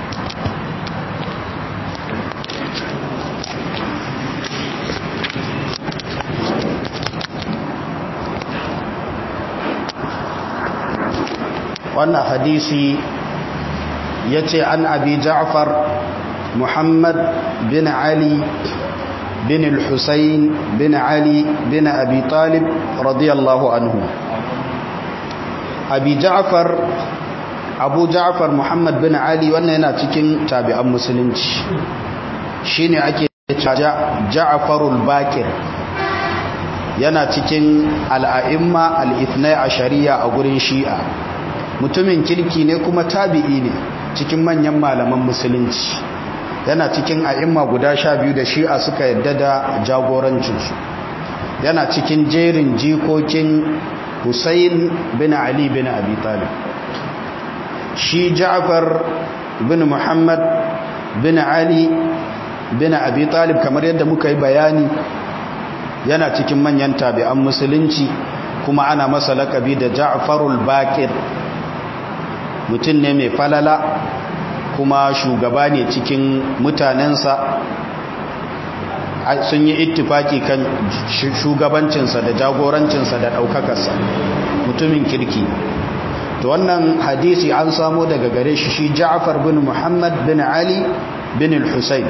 [SPEAKER 1] wannan hadisi ya ce an abi ja'far muhammad bin ali bin al-husayn bin ali bin abi talib radiyallahu anhu. abi ja'far abu ja'far muhammad bin ali wannan yana cikin tabi'an musulunci, shine ake cewa ja'farul baqir, yana cikin al-a'imma al-ithnai ashariya a gurin shi'a. mutumin kirki ne kuma tabi'i ne cikin manyan malaman musulunci, yana cikin a'imma guda sha biyu da shi'a suka yadda da jagorancinsu, yana cikin jerin jikokin Husayn bin Ali bin Abi Talib. shi Ja'far bin Muhammad bin Ali bin Abi Talib kamar yadda muka yi bayani yana cikin manyan tabi'an musulunci, kuma ana masa lakabi da Ja'farul Baqir. mutum ne mai falala kuma shugaba ne cikin mutanensa, sun yi ittifaki kan shugabancinsa da jagorancinsa da ɗaukakarsa, mutumin kirki. to wannan hadisi an samo daga gare shi shi Ja'far bin Muhammad bin Ali bin al-Husayn.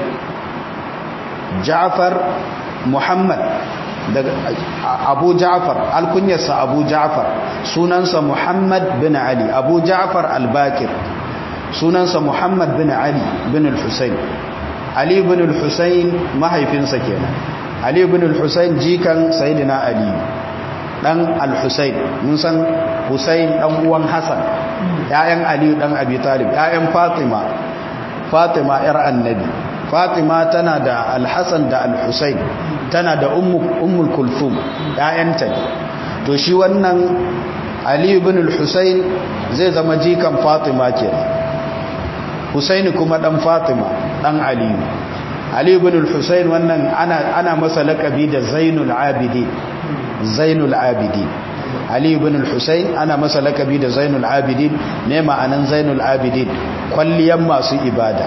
[SPEAKER 1] Ja'far Muhammad daga Abu Ja'far, alkunyarsa Abu Ja'far, sunansa Muhammad bin Ali. Abu Ja'far al-Baqir sunansa Muhammad bin Ali bin al-Husayn. Ali bin al-Husayn mahaifinsa kenan. Ali bin al-Husayn jikan Sayyidina Ali dan al-Husayn. mun san Husayn dan uwan Hassan, ƴaƴan Ali dan Abi Talib, ƴaƴan Fatima. Fatima ƴar Annabi. Fatima tana da al-Hassan da al-Husayn, tana da ummu ummul Kulthum, ƴaƴanta. to shi wannan Ali bin al-Husayn zai zama jikan Fatima kenan. Husaini kuma dan Fatima dan Ali. Ali ibn al-Husayn wannan ana ana masa laqabi da Zainul Abidin. Zainul Abidin. Ali ibn al-Husayn ana masa laqabi da Zainul Abidin. Ne ma'anan Zainul Abidin? Kwalliyan masu ibada.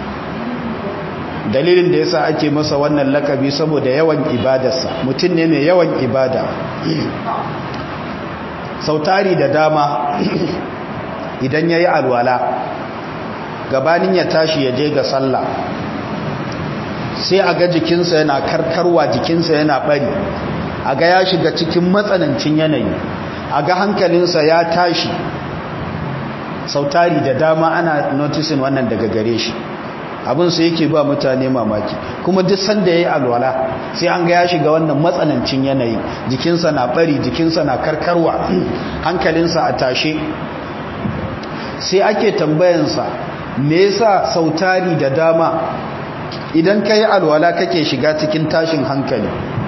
[SPEAKER 1] Dalilin da yasa ake masa wannan laqabi saboda yawan ibadarsa. Mutum ne mai yawan ibada. Sautari da dama idan yayi alwala gabanin ya tashi ya je ga sallah sai a ga jikinsa yana karkarwa, jikinsa yana bari, a ga ya shiga cikin matsanancin yanayi, a ga hankalinsa ya tashi. sautari da dama ana noticing wannan daga gare shi, abin su yake ba mutane mamaki. kuma duk sanda yayi alwala sai an ga ya shiga wannan matsanancin yanayi, jikinsa na bari, jikinsa na karkarwa, hankalinsa a tashe. sai ake tambayansa me yasa sautari da dama idan kai alwala kake shiga cikin tashin hankali?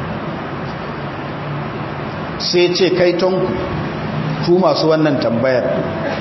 [SPEAKER 1] sai ce kai tonku ku masu wannan tambayar,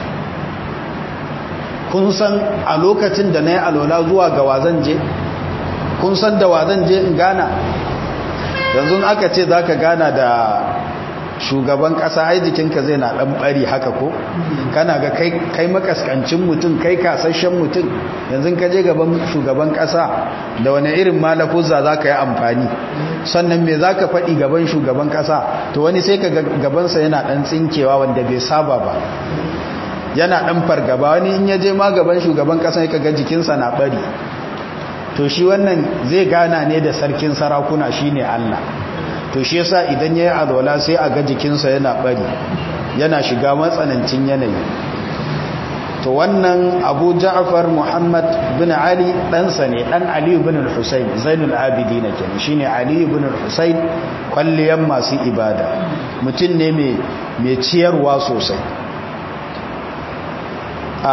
[SPEAKER 1] kun san a lokacin da nayi alwala zuwa ga wazan je? kun san da wazan je in gana? yanzu aka ce zaka gana da shugaban kasa, ai jikinka zai na dan bari haka ko, kana ga kai kai makaskancin mutum, kai kasashen mutum. yanzu ka je gaban shugaban kasa da wani irin malafuzza zaka yi amfani, sannan me zaka faɗi gaban shugaban kasa? to wani sai ka gaban sa yana dan tsinkewa wanda bai saba ba, yana dan fargaba. wani in ya je ma gaban shugaban kasa sai kaga jikinsa na bari. to shi wannan zai gana ne da sarkin sarakuna, shine Allah. to shi yasa idan yayi alwala sai a ga jikinsa yana bari, yana shiga matsanancin yanayi. to wannan Abu Ja'far Muhammad bin Ali ɗansa ne, ɗan Ali ibn al-Husayn, Zainul Abidin kenan, shine Ali ibn al-Husayn, kwalliyan masu ibada. mutum ne mai mai ciyarwa sosai. a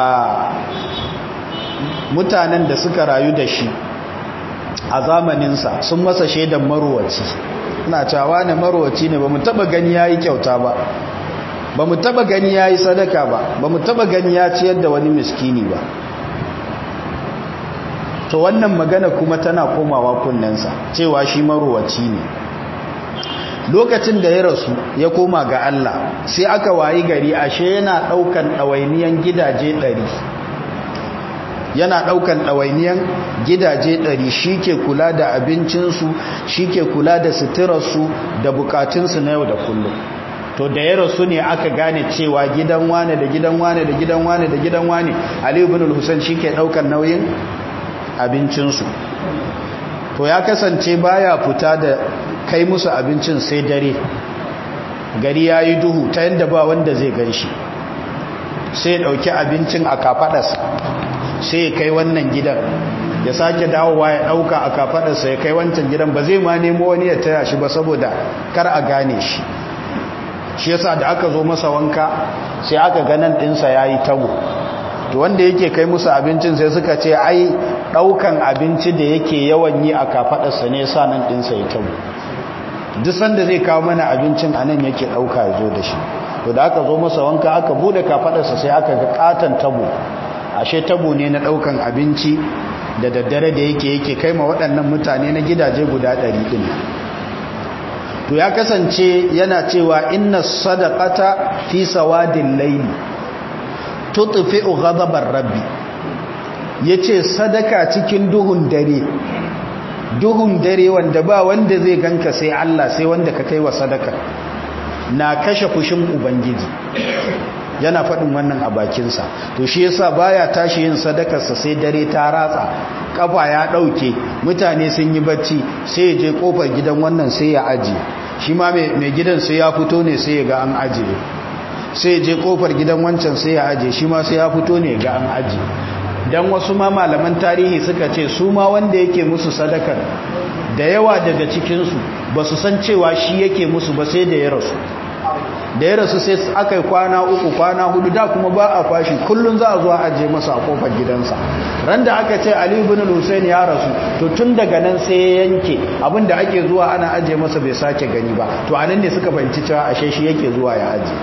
[SPEAKER 1] mutanen da suka rayu da shi a zamaninsa sun masa shaidan marowaci. ina cewa ne marowaci ne, ba mu taba gani yayi kyauta ba, ba mu taba gani yayi sadaka ba, ba mu taba gani ya ciyar da wani miskini ba. to wannan magana kuma tana komawa kunnensa cewa shi marowaci ne. Lokacin da ya rasu ya koma ga Allah sai aka wayi gari ashe yana daukan dawainiyan gidaje ɗari, yana daukan dawainiyan gidaje ɗari, shike kula da abincinsu, shike kula da suturarsu da bukatunsu na yau da kullum. To da ya rasu ne aka gane cewa gidan wane da gidan wane da gidan wane da gidan wane Ali ibn al-Husayn shike daukan nauyin abincinsu. To ya kasance baya fita da kai musu abincin sai dare, gari ya yi duhu ta yadda ba wanda zai ganshi, sai ɗauki abincin a kafaɗarsa sai ya kai wannan gidan, ya sake dawowa ya ɗauka a kafaɗarsa ya kai wancan gidan. Ba zai ma nemo wani ya taya shi ba saboda kar a gane shi. Shi yasa da aka zo masa wanka sai aka ganin ɗinsa ya yi tabo. To wanda yake kai musu abincin sai suka ce ai ɗaukan abinci da yake yawan yi a kafaɗarsa ne sa nan ɗinsa ya tabo. Duk sanda zai kawo mana abincin a nan yake ɗauka ya zo da shi. To da aka zo masa wanka aka buɗe kafaɗarsa sai aka ga ƙaton tabo, ashe tabo ne na ɗaukan abinci da daddare da yake yake kai ma waɗannan mutane na gidaje guda ɗari ɗin. To ya kasance yana cewa inna sadaqata fi sawadil layli tutfi'u ghadabar rabbi, yace sadaka cikin duhun dare, duhun dare wanda ba wanda zai ganka sai Allah, sai wanda ka kai wa sadaka, na kashe fushin ubangiji. Yana faɗin wannan a bakinsa. To shi yasa baya tashi yin sadakarsa sai dare ta ratsa, kafa ya ɗauke, mutane sun yi bacci, sai ya je kofar gidan wannan sai ya ajiye, shi ma mai gidan sai ya fito ne sai ya ga an ajiye, sai ya je kofar gidan wancan sai ya ajiye, shi ma sai ya fito ne ga an ajiye. Dan wasu ma malaman tarihi suka ce su ma wanda yake musu sadakar da yawa daga cikinsu ba su san cewa shi yake musu ba sai da ya rasu. Da ya rasu sai aka yi kwana uku kwana hudu, da kuma ba a fashi, kullum za a zuwa ajiye masa a kofar gidansa. Ran da aka ce Ali ibn al-Husayn ya rasu, to tun daga nan sai ya yanke abinda ake zuwa ana ajiye masa bai sake gani ba. To anan ne suka fahimci cewa ashe shi yake zuwa ya ajiye.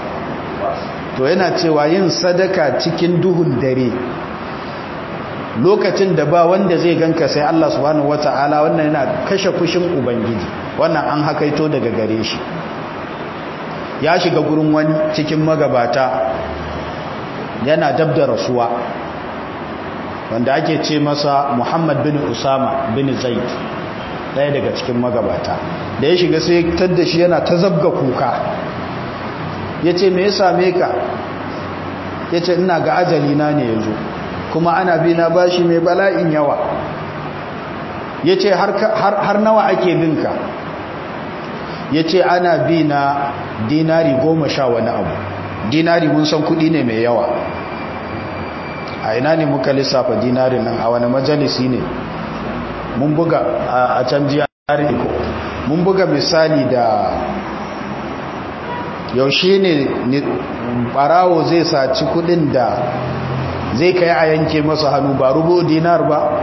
[SPEAKER 1] To yana cewa yin sadaka cikin duhun dare, lokacin da ba wanda zai ganka sai Allah subhanahu wata'ala, wannan yana kashe fushin ubangiji. Wannan an hakaito daga gare shi. Ya shiga gurin wani cikin magabata yana dab da rasuwa, wanda ake ce masa Muhammad bin Usama bin Zaid, ɗaya daga cikin magabata. Da ya shiga sai ya tadda shi yana ta zabga kuka. Ya ce me ya same ka? Ya ce ina ga ajalina ne yanzu, kuma ana bi na bashi mai bala'in yawa. Ya ce har nawa ake binka? Ya ce ana bi na dinari goma sha wani abu. Dinari mun san kudi ne mai yawa. A ina ne muka lissafa dinari nan, a wani majalisi ne? Mun buga a can jiyar ko mun buga misali da yaushe ne barawo zai saci kudin da zai kai a yanke masa hannu, ba rubu dinar ba.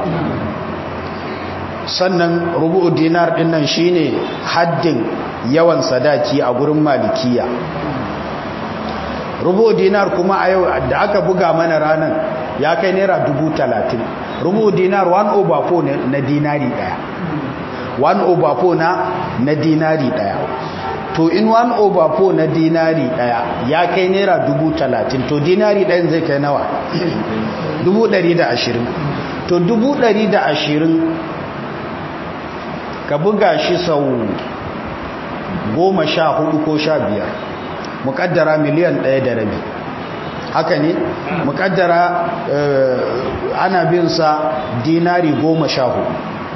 [SPEAKER 1] Sannan rubu dinar din nan shine haddin yawan sadaki a gurin malikiya. Rubu dinar kuma a yau da aka buga mana ranan ya kai naira dubu talatin. Rubu dinar one over four na dinari daya, one over four na na dinari daya. To in one over four na dinari daya ya kai naira dubu talatin, to dinari dayan zai kai nawa? Dubu dari da ashirin. To dubu dari da ashirin ka buga shi sau goma sha hudu ko sha biyar, mukaddara miliyan ɗaya da rabi. Haka ne? Mukaddara ana bin sa dinari goma sha hudu.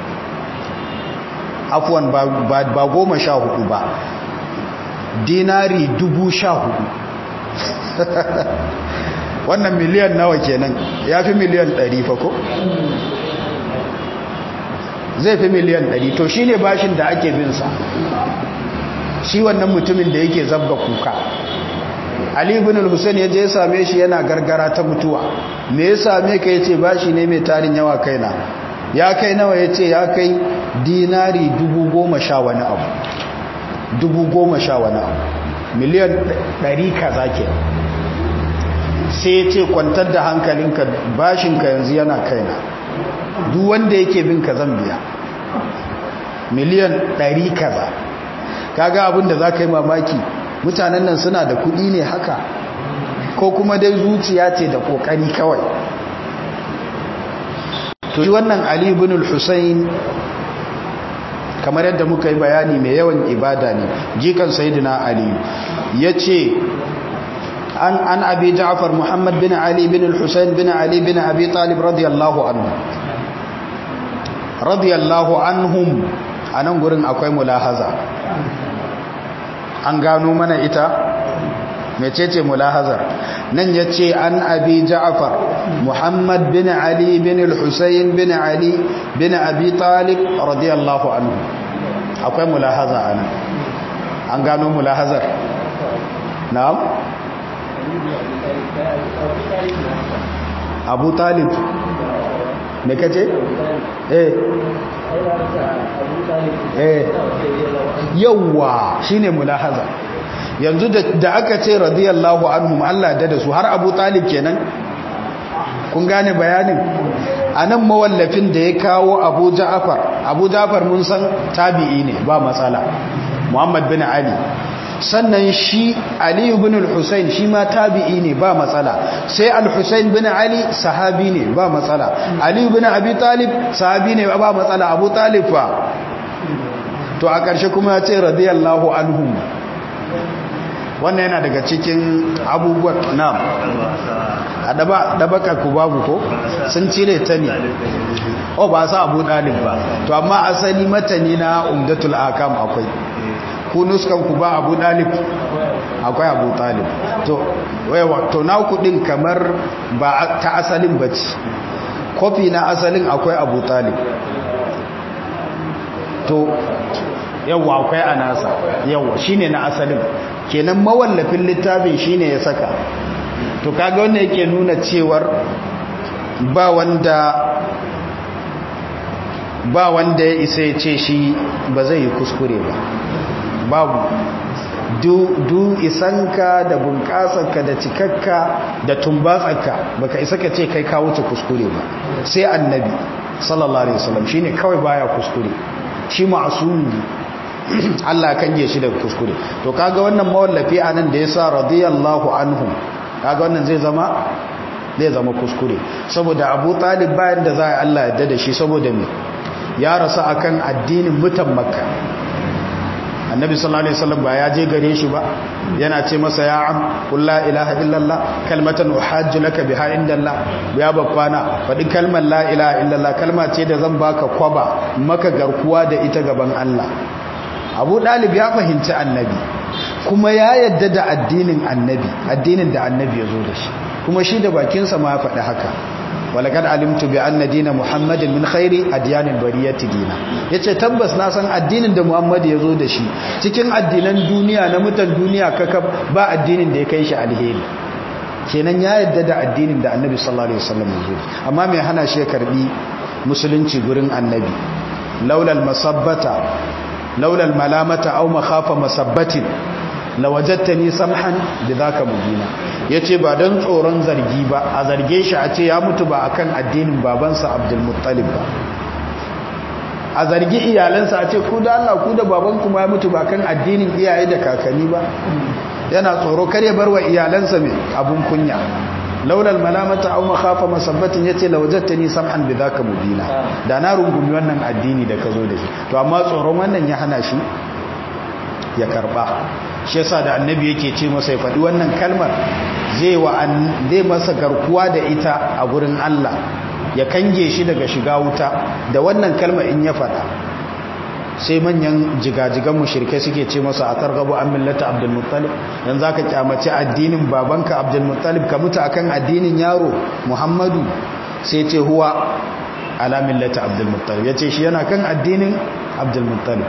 [SPEAKER 1] Afuwan ba goma sha hudu ba, dinari dubu sha hudu. Wannan miliyan nawa kenan? Ya fi miliyan ɗari fa ko? Zai fi miliyan ɗari. To shi ne bashin da ake binsa, shi wannan mutumin da yake zabga kuka. Ali ibn al-Husayn ya je ya same shi yana gargara ta mutuwa. Me ya same ka? yace bashi ne mai tarin yawa kaina. Ya kai nawa? yace ya kai dinari dubu goma sha wani abu. Dubu goma sha wani abu. Miliyan ɗari kaza ke. Sai ya ce kwantar da hankalinka, bashinka yanzu yana kaina. duk wanda yake bin ka zan biya miliyan ɗari kaza. Kaga abin da za ka yi mamaki, mutanen nan suna da kuɗi ne haka ko kuma dai zuciya ce da ƙoƙari kawai. To shi wannan Ali ibn al-Husayn kamar yadda muka yi bayani mai yawan ibada ne, jikan sayyidina Ali yace an an Abi Ja'far Muhammad bin Ali bin al-Husayn bin Ali bin Abi Talib radiyallahu anhu radiyallahu anhum. Anan gurin akwai mulahaza, an gano mana ita mecece mulahazar nan. yace an Abi Ja'far Muhammad bin Ali bin al-Husayn bin Ali bin Abi Talib radiyallahu anhu. Akwai mulahaza anan, an gano mulahazar. Na'am, Abu Talib me kace? eh eh yawa shine mulahaza. Yanzu da aka ce radiyallahu anhum, Allah da su har Abu Talib kenan. Kun gane bayanin? Anan mawallafin da ya kawo Abu Ja'far, Abu Ja'far mun san tabi'i ne ba matsala, Muhammad bin Ali. Sannan shi Ali ibn al-Husayn shi ma tabi'i ne ba matsala, sai al-Husayn bin Ali sahabi ne ba matsala, Ali ibn Abi Talib sahabi ne ba matsala, Abu Talib fa. To a ƙarshe kuma ya ce radiyallahu anhum. Wannan yana daga cikin abubuwan nam a dabaka ku babu ko sun cire ta ne, o ba sa Abu Talib ba. To amma asali matani na Umdatul Ahkam akwai, ku nuskan ku ba Abu Talib, akwai Abu Talib. To waiwa to na kudin kamar ba ta asalin bace, kofi na asalin akwai Abu Talib. To yawa akwai anasa, yawa shine na asalin, kenan mawallafin littafin shine ya saka. To kaga wannan yake nuna cewar ba wanda ba wanda ya isa ya ce shi ba zai yi kuskure ba, babu. Du, du isanka da bunƙasarka da cikakka da tumbatsarka baka isa ka ce kai ka wuce kuskure ba, sai annabi sallallahu alaihi wasallam shine kawai baya kuskure, shi ma'sumi, Allah kan je shi daga kuskure. To kaga wannan mawallafi anan da yasa radiyallahu anhum, kaga wannan zai zama zai zama kuskure, saboda Abu Talib bayan da zai Allah ya da shi, saboda me ya rasu akan addinin mutan Makka. Annabi sallallahu alaihi wasallam ba ya je gare shi ba, yana ce masa ya am qul la ilaha illallah kalmatan uhajju laka biha indallah, ya babbana faɗi kalmar la ilaha illallah, kalma ce da zan baka kwaba maka garkuwa da ita gaban Allah. Abu Dalib ya fahimci annabi kuma ya yadda da addinin annabi, addinin da annabi ya zo da shi, kuma shi da bakinsa ma ya faɗi haka. walaqad alimtu bi anna dina muhammadin min khairi adyanil bariyati dina, yace tabbas na san addinin da Muhammad ya zo da shi cikin addinan duniya na mutan duniya kakab ba addinin da ya kai shi alheri. Kenan ya yadda da addinin da annabi sallallahu alaihi wasallam ya zo, amma me hana shi ya karbi musulunci gurin annabi? laulal masabbata laulal malamata aw makhafa masabbatin lawajadtani samhan bidhaka mubina. yace ba dan tsoron zargi ba, a zarge shi a ce ya mutu ba akan addinin babansa Abdul Muttalib ba, a zargi iyalansa a ce ku da Allah ku da babanku ma ya mutu ba akan addinin iyaye da kakanni ba. Yana tsoro kar ya barwa iyalansa mai abun kunya. laulal malamata aw makhafa masabbatin yace lawajadtani samhan bidhaka mubina, da na rungumi wannan addini da kazo da shi. To amma tsoron wannan ya hana shi ya karba. Shi yasa da annabi yake ce masa ya faɗi wannan kalmar zai wa zai masa garkuwa da ita a gurin Allah, ya kange shi daga shiga wuta da wannan kalmar in ya faɗa. Sai manyan jigajigan mushrikai suke ce masa a targabu an millata Abdul Muttalib, dan zaka kyamace addinin babanka Abdul Muttalib ka mutu akan addinin yaro Muhammadu. Sai ce huwa ala millata Abdul Muttalib, yace shi yana kan addinin Abdul Muttalib.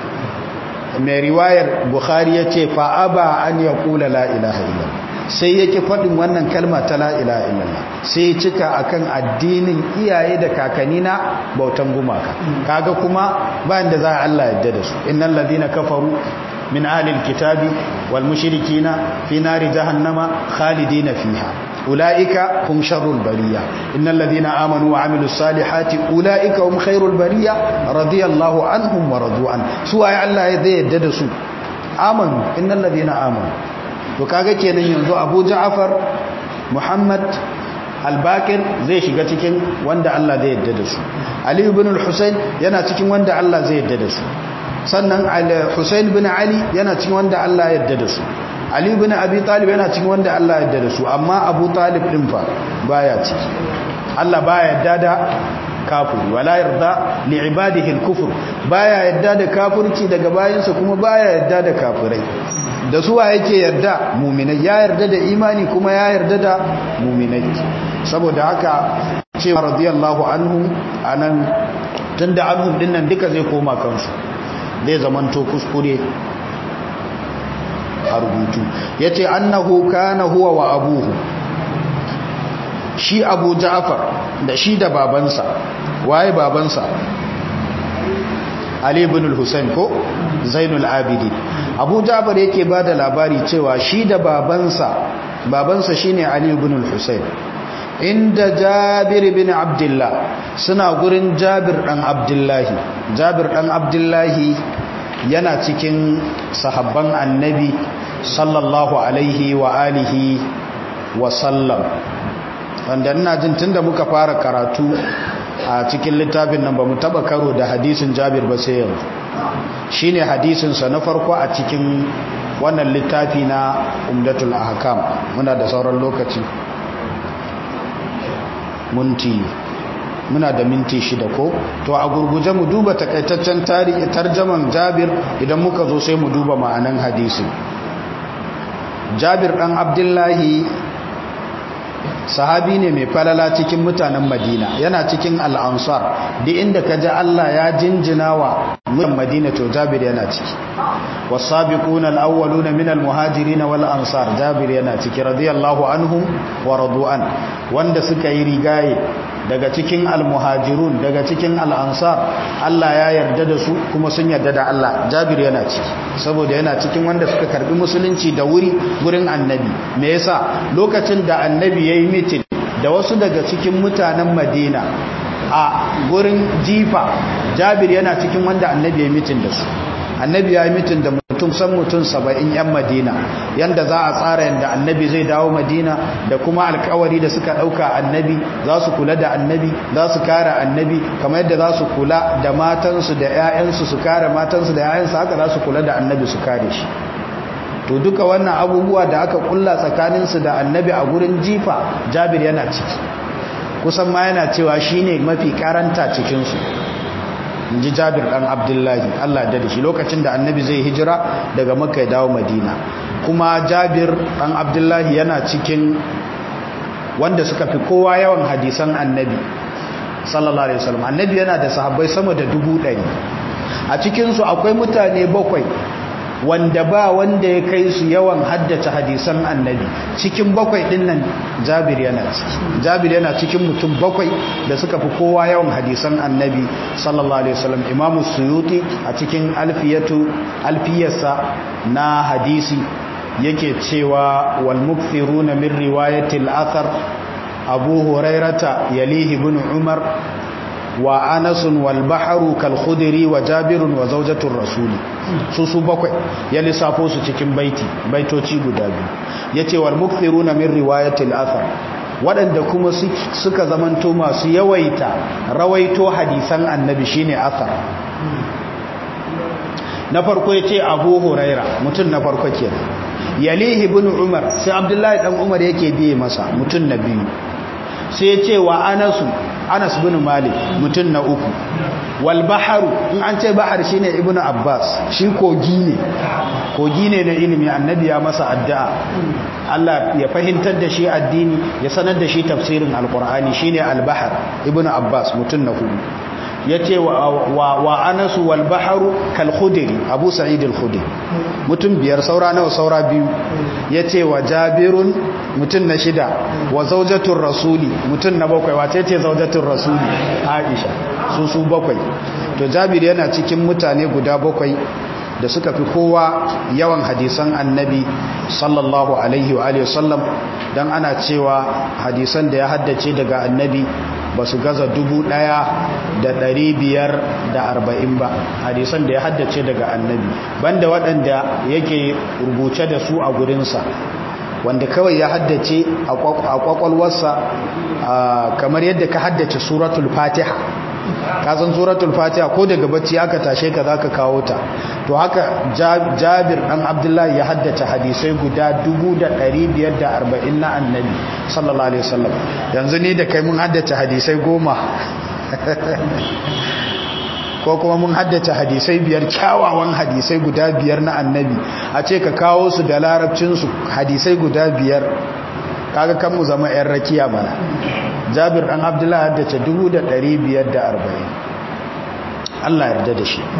[SPEAKER 1] Mai riwayar Bukhari yace fa aba an yaqula la ilaha illallah, sai yake faɗin wannan kalma ta la ilaha illallah, sai cika akan addinin iyaye da kakanni na bautan gumaka. Kaga kuma bayan da za Allah yadda da su, innal ladina kafaru min ahli alkitabi wal mushrikina fi nari jahannama khalidina fiha ulaika hum sharrul bariya innal ladina amanu wa amilus salihati ulaika hum khairul bariya radiyallahu anhum wa radu an su ay Allah ya yadda da su amanu innal ladina amanu to kaga kenan yanzu Abu Ja'far Muhammad al-Baqir zai shiga cikin wanda Allah zai yadda da su Ali ibn al-Husayn yana cikin wanda Allah zai yadda da su sannan Husayn ibn Ali yana cikin wanda Allah ya yadda da su Ali ibn Abi Talib yana cikin wanda Allah ya yadda da su amma Abu Talib din fa baya ciki Allah baya yadda da kafiri wala yarda li ibadihi al-kufr baya yadda da kafirci daga bayinsa kuma baya yadda da kafirai da suwa yake yarda mu'minai ya yarda da imani kuma ya yarda da mu'minai saboda haka cewa radiyallahu anhum anan tunda anhum dinnan duka zai koma kansu zai zamanto kuskure a rubutu yace annahu kana huwa wa abuhu shi Abu Ja'far da shi da babansa waye babansa Ali ibn al-Husayn ko Zainul Abidin Abu Ja'far yake bada labari cewa shi da babansa babansa shine Ali ibn al-Husayn inda Jabir ibn Abdullah suna gurin Jabir dan Abdullahi Jabir dan Abdullahi yana cikin sahabban Annabi sallallahu alaihi wa alihi wa sallam wanda ina jin tunda muka fara karatu a cikin littafin nan bamu taba karo da hadisin Jabir ba sai yanzu shine hadisin sa na farko a cikin wannan littafi na Umdatul Ahkam muna da sauran lokaci munti muna da minti shida ko to a gurguje mu duba takaitaccen tarihi tarjaman Jabir idan muka zo sai mu duba ma'anan hadisin Jabir dan Abdullahi sahabi ne mai falala cikin mutanen Madina yana cikin al-Ansar duk inda kaji Allah ya jinjina wa mutanen Madina to Jabir yana ciki was-sabiquna al-awwaluna min al-muhajirin wal-ansar Jabir yana ciki radiyallahu anhum wa radu'an wanda suka yi rigaye daga cikin al-muhajirun daga cikin al-ansar Allah ya yarda da su kuma sun yarda da Allah Jabir yana ciki saboda yana cikin wanda suka karbi musulunci da wuri gurin Annabi me yasa lokacin da Annabi yayi mitin da wasu daga cikin mutanen Madina a gurin Jifa Jabir yana cikin wanda Annabi yayi mitin da su Annabi yayi mitin da mutum san mutum saba'in yan Madina yanda za a tsara yanda Annabi zai dawo Madina da kuma alƙawari da suka dauka Annabi za su kula da Annabi za su kare Annabi kamar yadda za su kula da matansu da ƴaƴansu su kare matansu da ƴaƴansu haka za su kula da Annabi su kare shi to duka wannan abubuwa da aka kulla tsakaninsu da Annabi a gurin Jifa Jabir yana ciki kusan ma yana cewa shine mafi karanta cikin su inji Jabir dan Abdullahi Allah da shi lokacin da Annabi zai hijira daga Makka ya dawo Madina kuma Jabir dan Abdullahi yana cikin wanda suka fi kowa yawan hadisan Annabi sallallahu alaihi wasallam Annabi yana da sahabbai sama da dubu ɗari a cikin su akwai mutane bakwai wanda ba wanda ya kai su yawan haddace hadisan Annabi cikin bakwai din nan Jabir yana ciki Jabir yana cikin mutum bakwai da suka fi kowa yawan hadisan Annabi sallallahu alaihi wasallam Imam Suyuti a cikin alfiyatu alfiyarsa na hadisi yake cewa wal mukthiruna min riwayatil athar Abu Hurairata yalihi ibn Umar wa Anas wal Bahru kal Khudri wa Jabir wa zawjatur Rasul su su bakwai ya lissafo su cikin baiti baitoci guda biyu yace wal mukthiruna min riwayatil athar wadanda kuma suka zamanto masu yawaita rawaito hadisan Annabi shine athar na farko yace Abu Huraira mutun na farko kenan yalihi ibn Umar sai Abdullahi dan Umar yake biye masa mutun na biyu sai yace wa Anas Anas bin Malik mutun na uku wal baharu in an ce bahar shine Ibn Abbas shi kogi ne kogi ne na ilimi Annabi ya masa addu'a Allah ya fahimtar da shi addini ya sanar da shi tafsirin alqur'ani shine al-bahr Ibn Abbas mutun na hudu yace wa wa, wa Anas wal baharu kal Khudri Abu Sa'id al-Khudri mutum biyar saura nawa saura biyu yace wa Jabirun mutun na shida wa zawjatur rasuli mutun na bakwai wace ce zawjatur rasuli Aisha su su bakwai to Jabir yana cikin mutane guda bakwai da suka fi kowa yawan hadisan annabi sallallahu alaihi wa alihi wasallam dan ana cewa hadisan da ya haddace daga annabi ba su gaza dubu ɗaya da ɗari biyar da arba'in ba hadisan da ya haddace daga annabi banda waɗanda yake rubuce da su a gurinsa wanda kawai ya haddace a kwakwalwarsa kamar yadda ka haddace suratul fatiha kasan suratul fatiha ko daga bacci aka tashe ka zaka kawo ta to haka jabir dan abdullahi ya haddace hadisai guda dubu da ɗari biyar da arba'in na annabi sallallahu alaihi wasallam yanzu ni da kai mun haddace hadisai goma ko kuma mun haddace hadisai biyar kyawawan hadisai guda biyar na annabi a ce ka kawo su da larabcinsu hadisai guda biyar kaga kan mu zama yan rakiya mana jabir dan abdullahi haddace dubu da ɗari biyar da arba'in Allah yarda da shi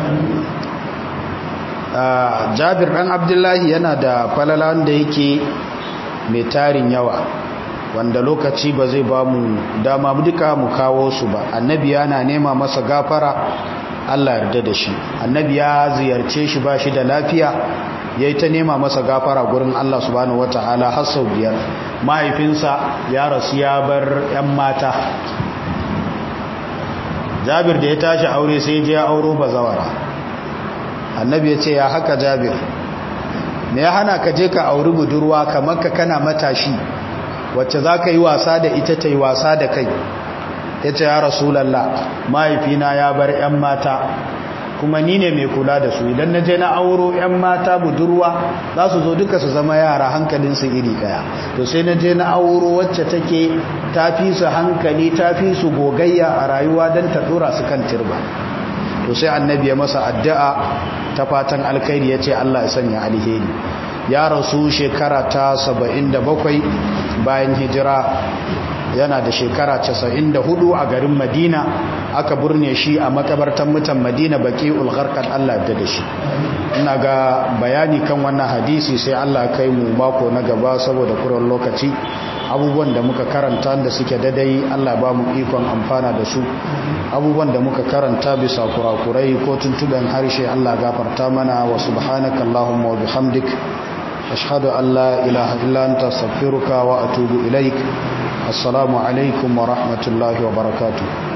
[SPEAKER 1] jabir dan abdullahi yana da falala wanda yake mai tarin yawa wanda lokaci ba zai ba mu dama duka mu kawo su ba annabi yana nema masa gafara Allah yarda da shi annabi ya ziyarce shi ba shi da lafiya yayi ta nema masa gafara gurin Allah subhanahu wataala har sau biyar mahaifinsa ya rasu ya bar yan mata Jabir da ya tashi aure sai je ya auro bazawara annabi ya ce ya haka Jabir me ya hana ka je ka auri budurwa kamar ka kana matashi wacce za ka yi wasa da ita ta yi wasa da kai ya ce ya rasulallah mahaifina ya bar 'yan mata kuma ni ne mai kula da su idan na je na auro 'yan mata budurwa za su zo duka su zama yara hankalinsu iri daya to sai na je na auro wacce take tafi su hankali tafi su gogayya a rayuwa don ta dora su kan turba to sai annabi ya masa addu'a ta fatan alkhairi ya ce Allah ya sanya alheri ya rasu shekara ta saba'in da bakwai bayan hijira yana da shekara casa'in da hudu a garin Madina aka burne shi a makabartan mutan Madina Baqiul Gharqad Allah ya da shi ina ga bayani kan wannan hadisi sai Allah kai mu mako na gaba saboda kuran lokaci abubuwan da muka karanta da suke dadai Allah ba mu ikon amfana da su abubuwan da muka karanta bisa kurakurai ko tuntuban harshe Allah gafarta mana wa subhanaka allahumma wa bihamdik ashhadu an la ilaha illa anta astaghfiruka wa atubu ilaik assalamu alaikum wa rahmatullahi wa barakatuh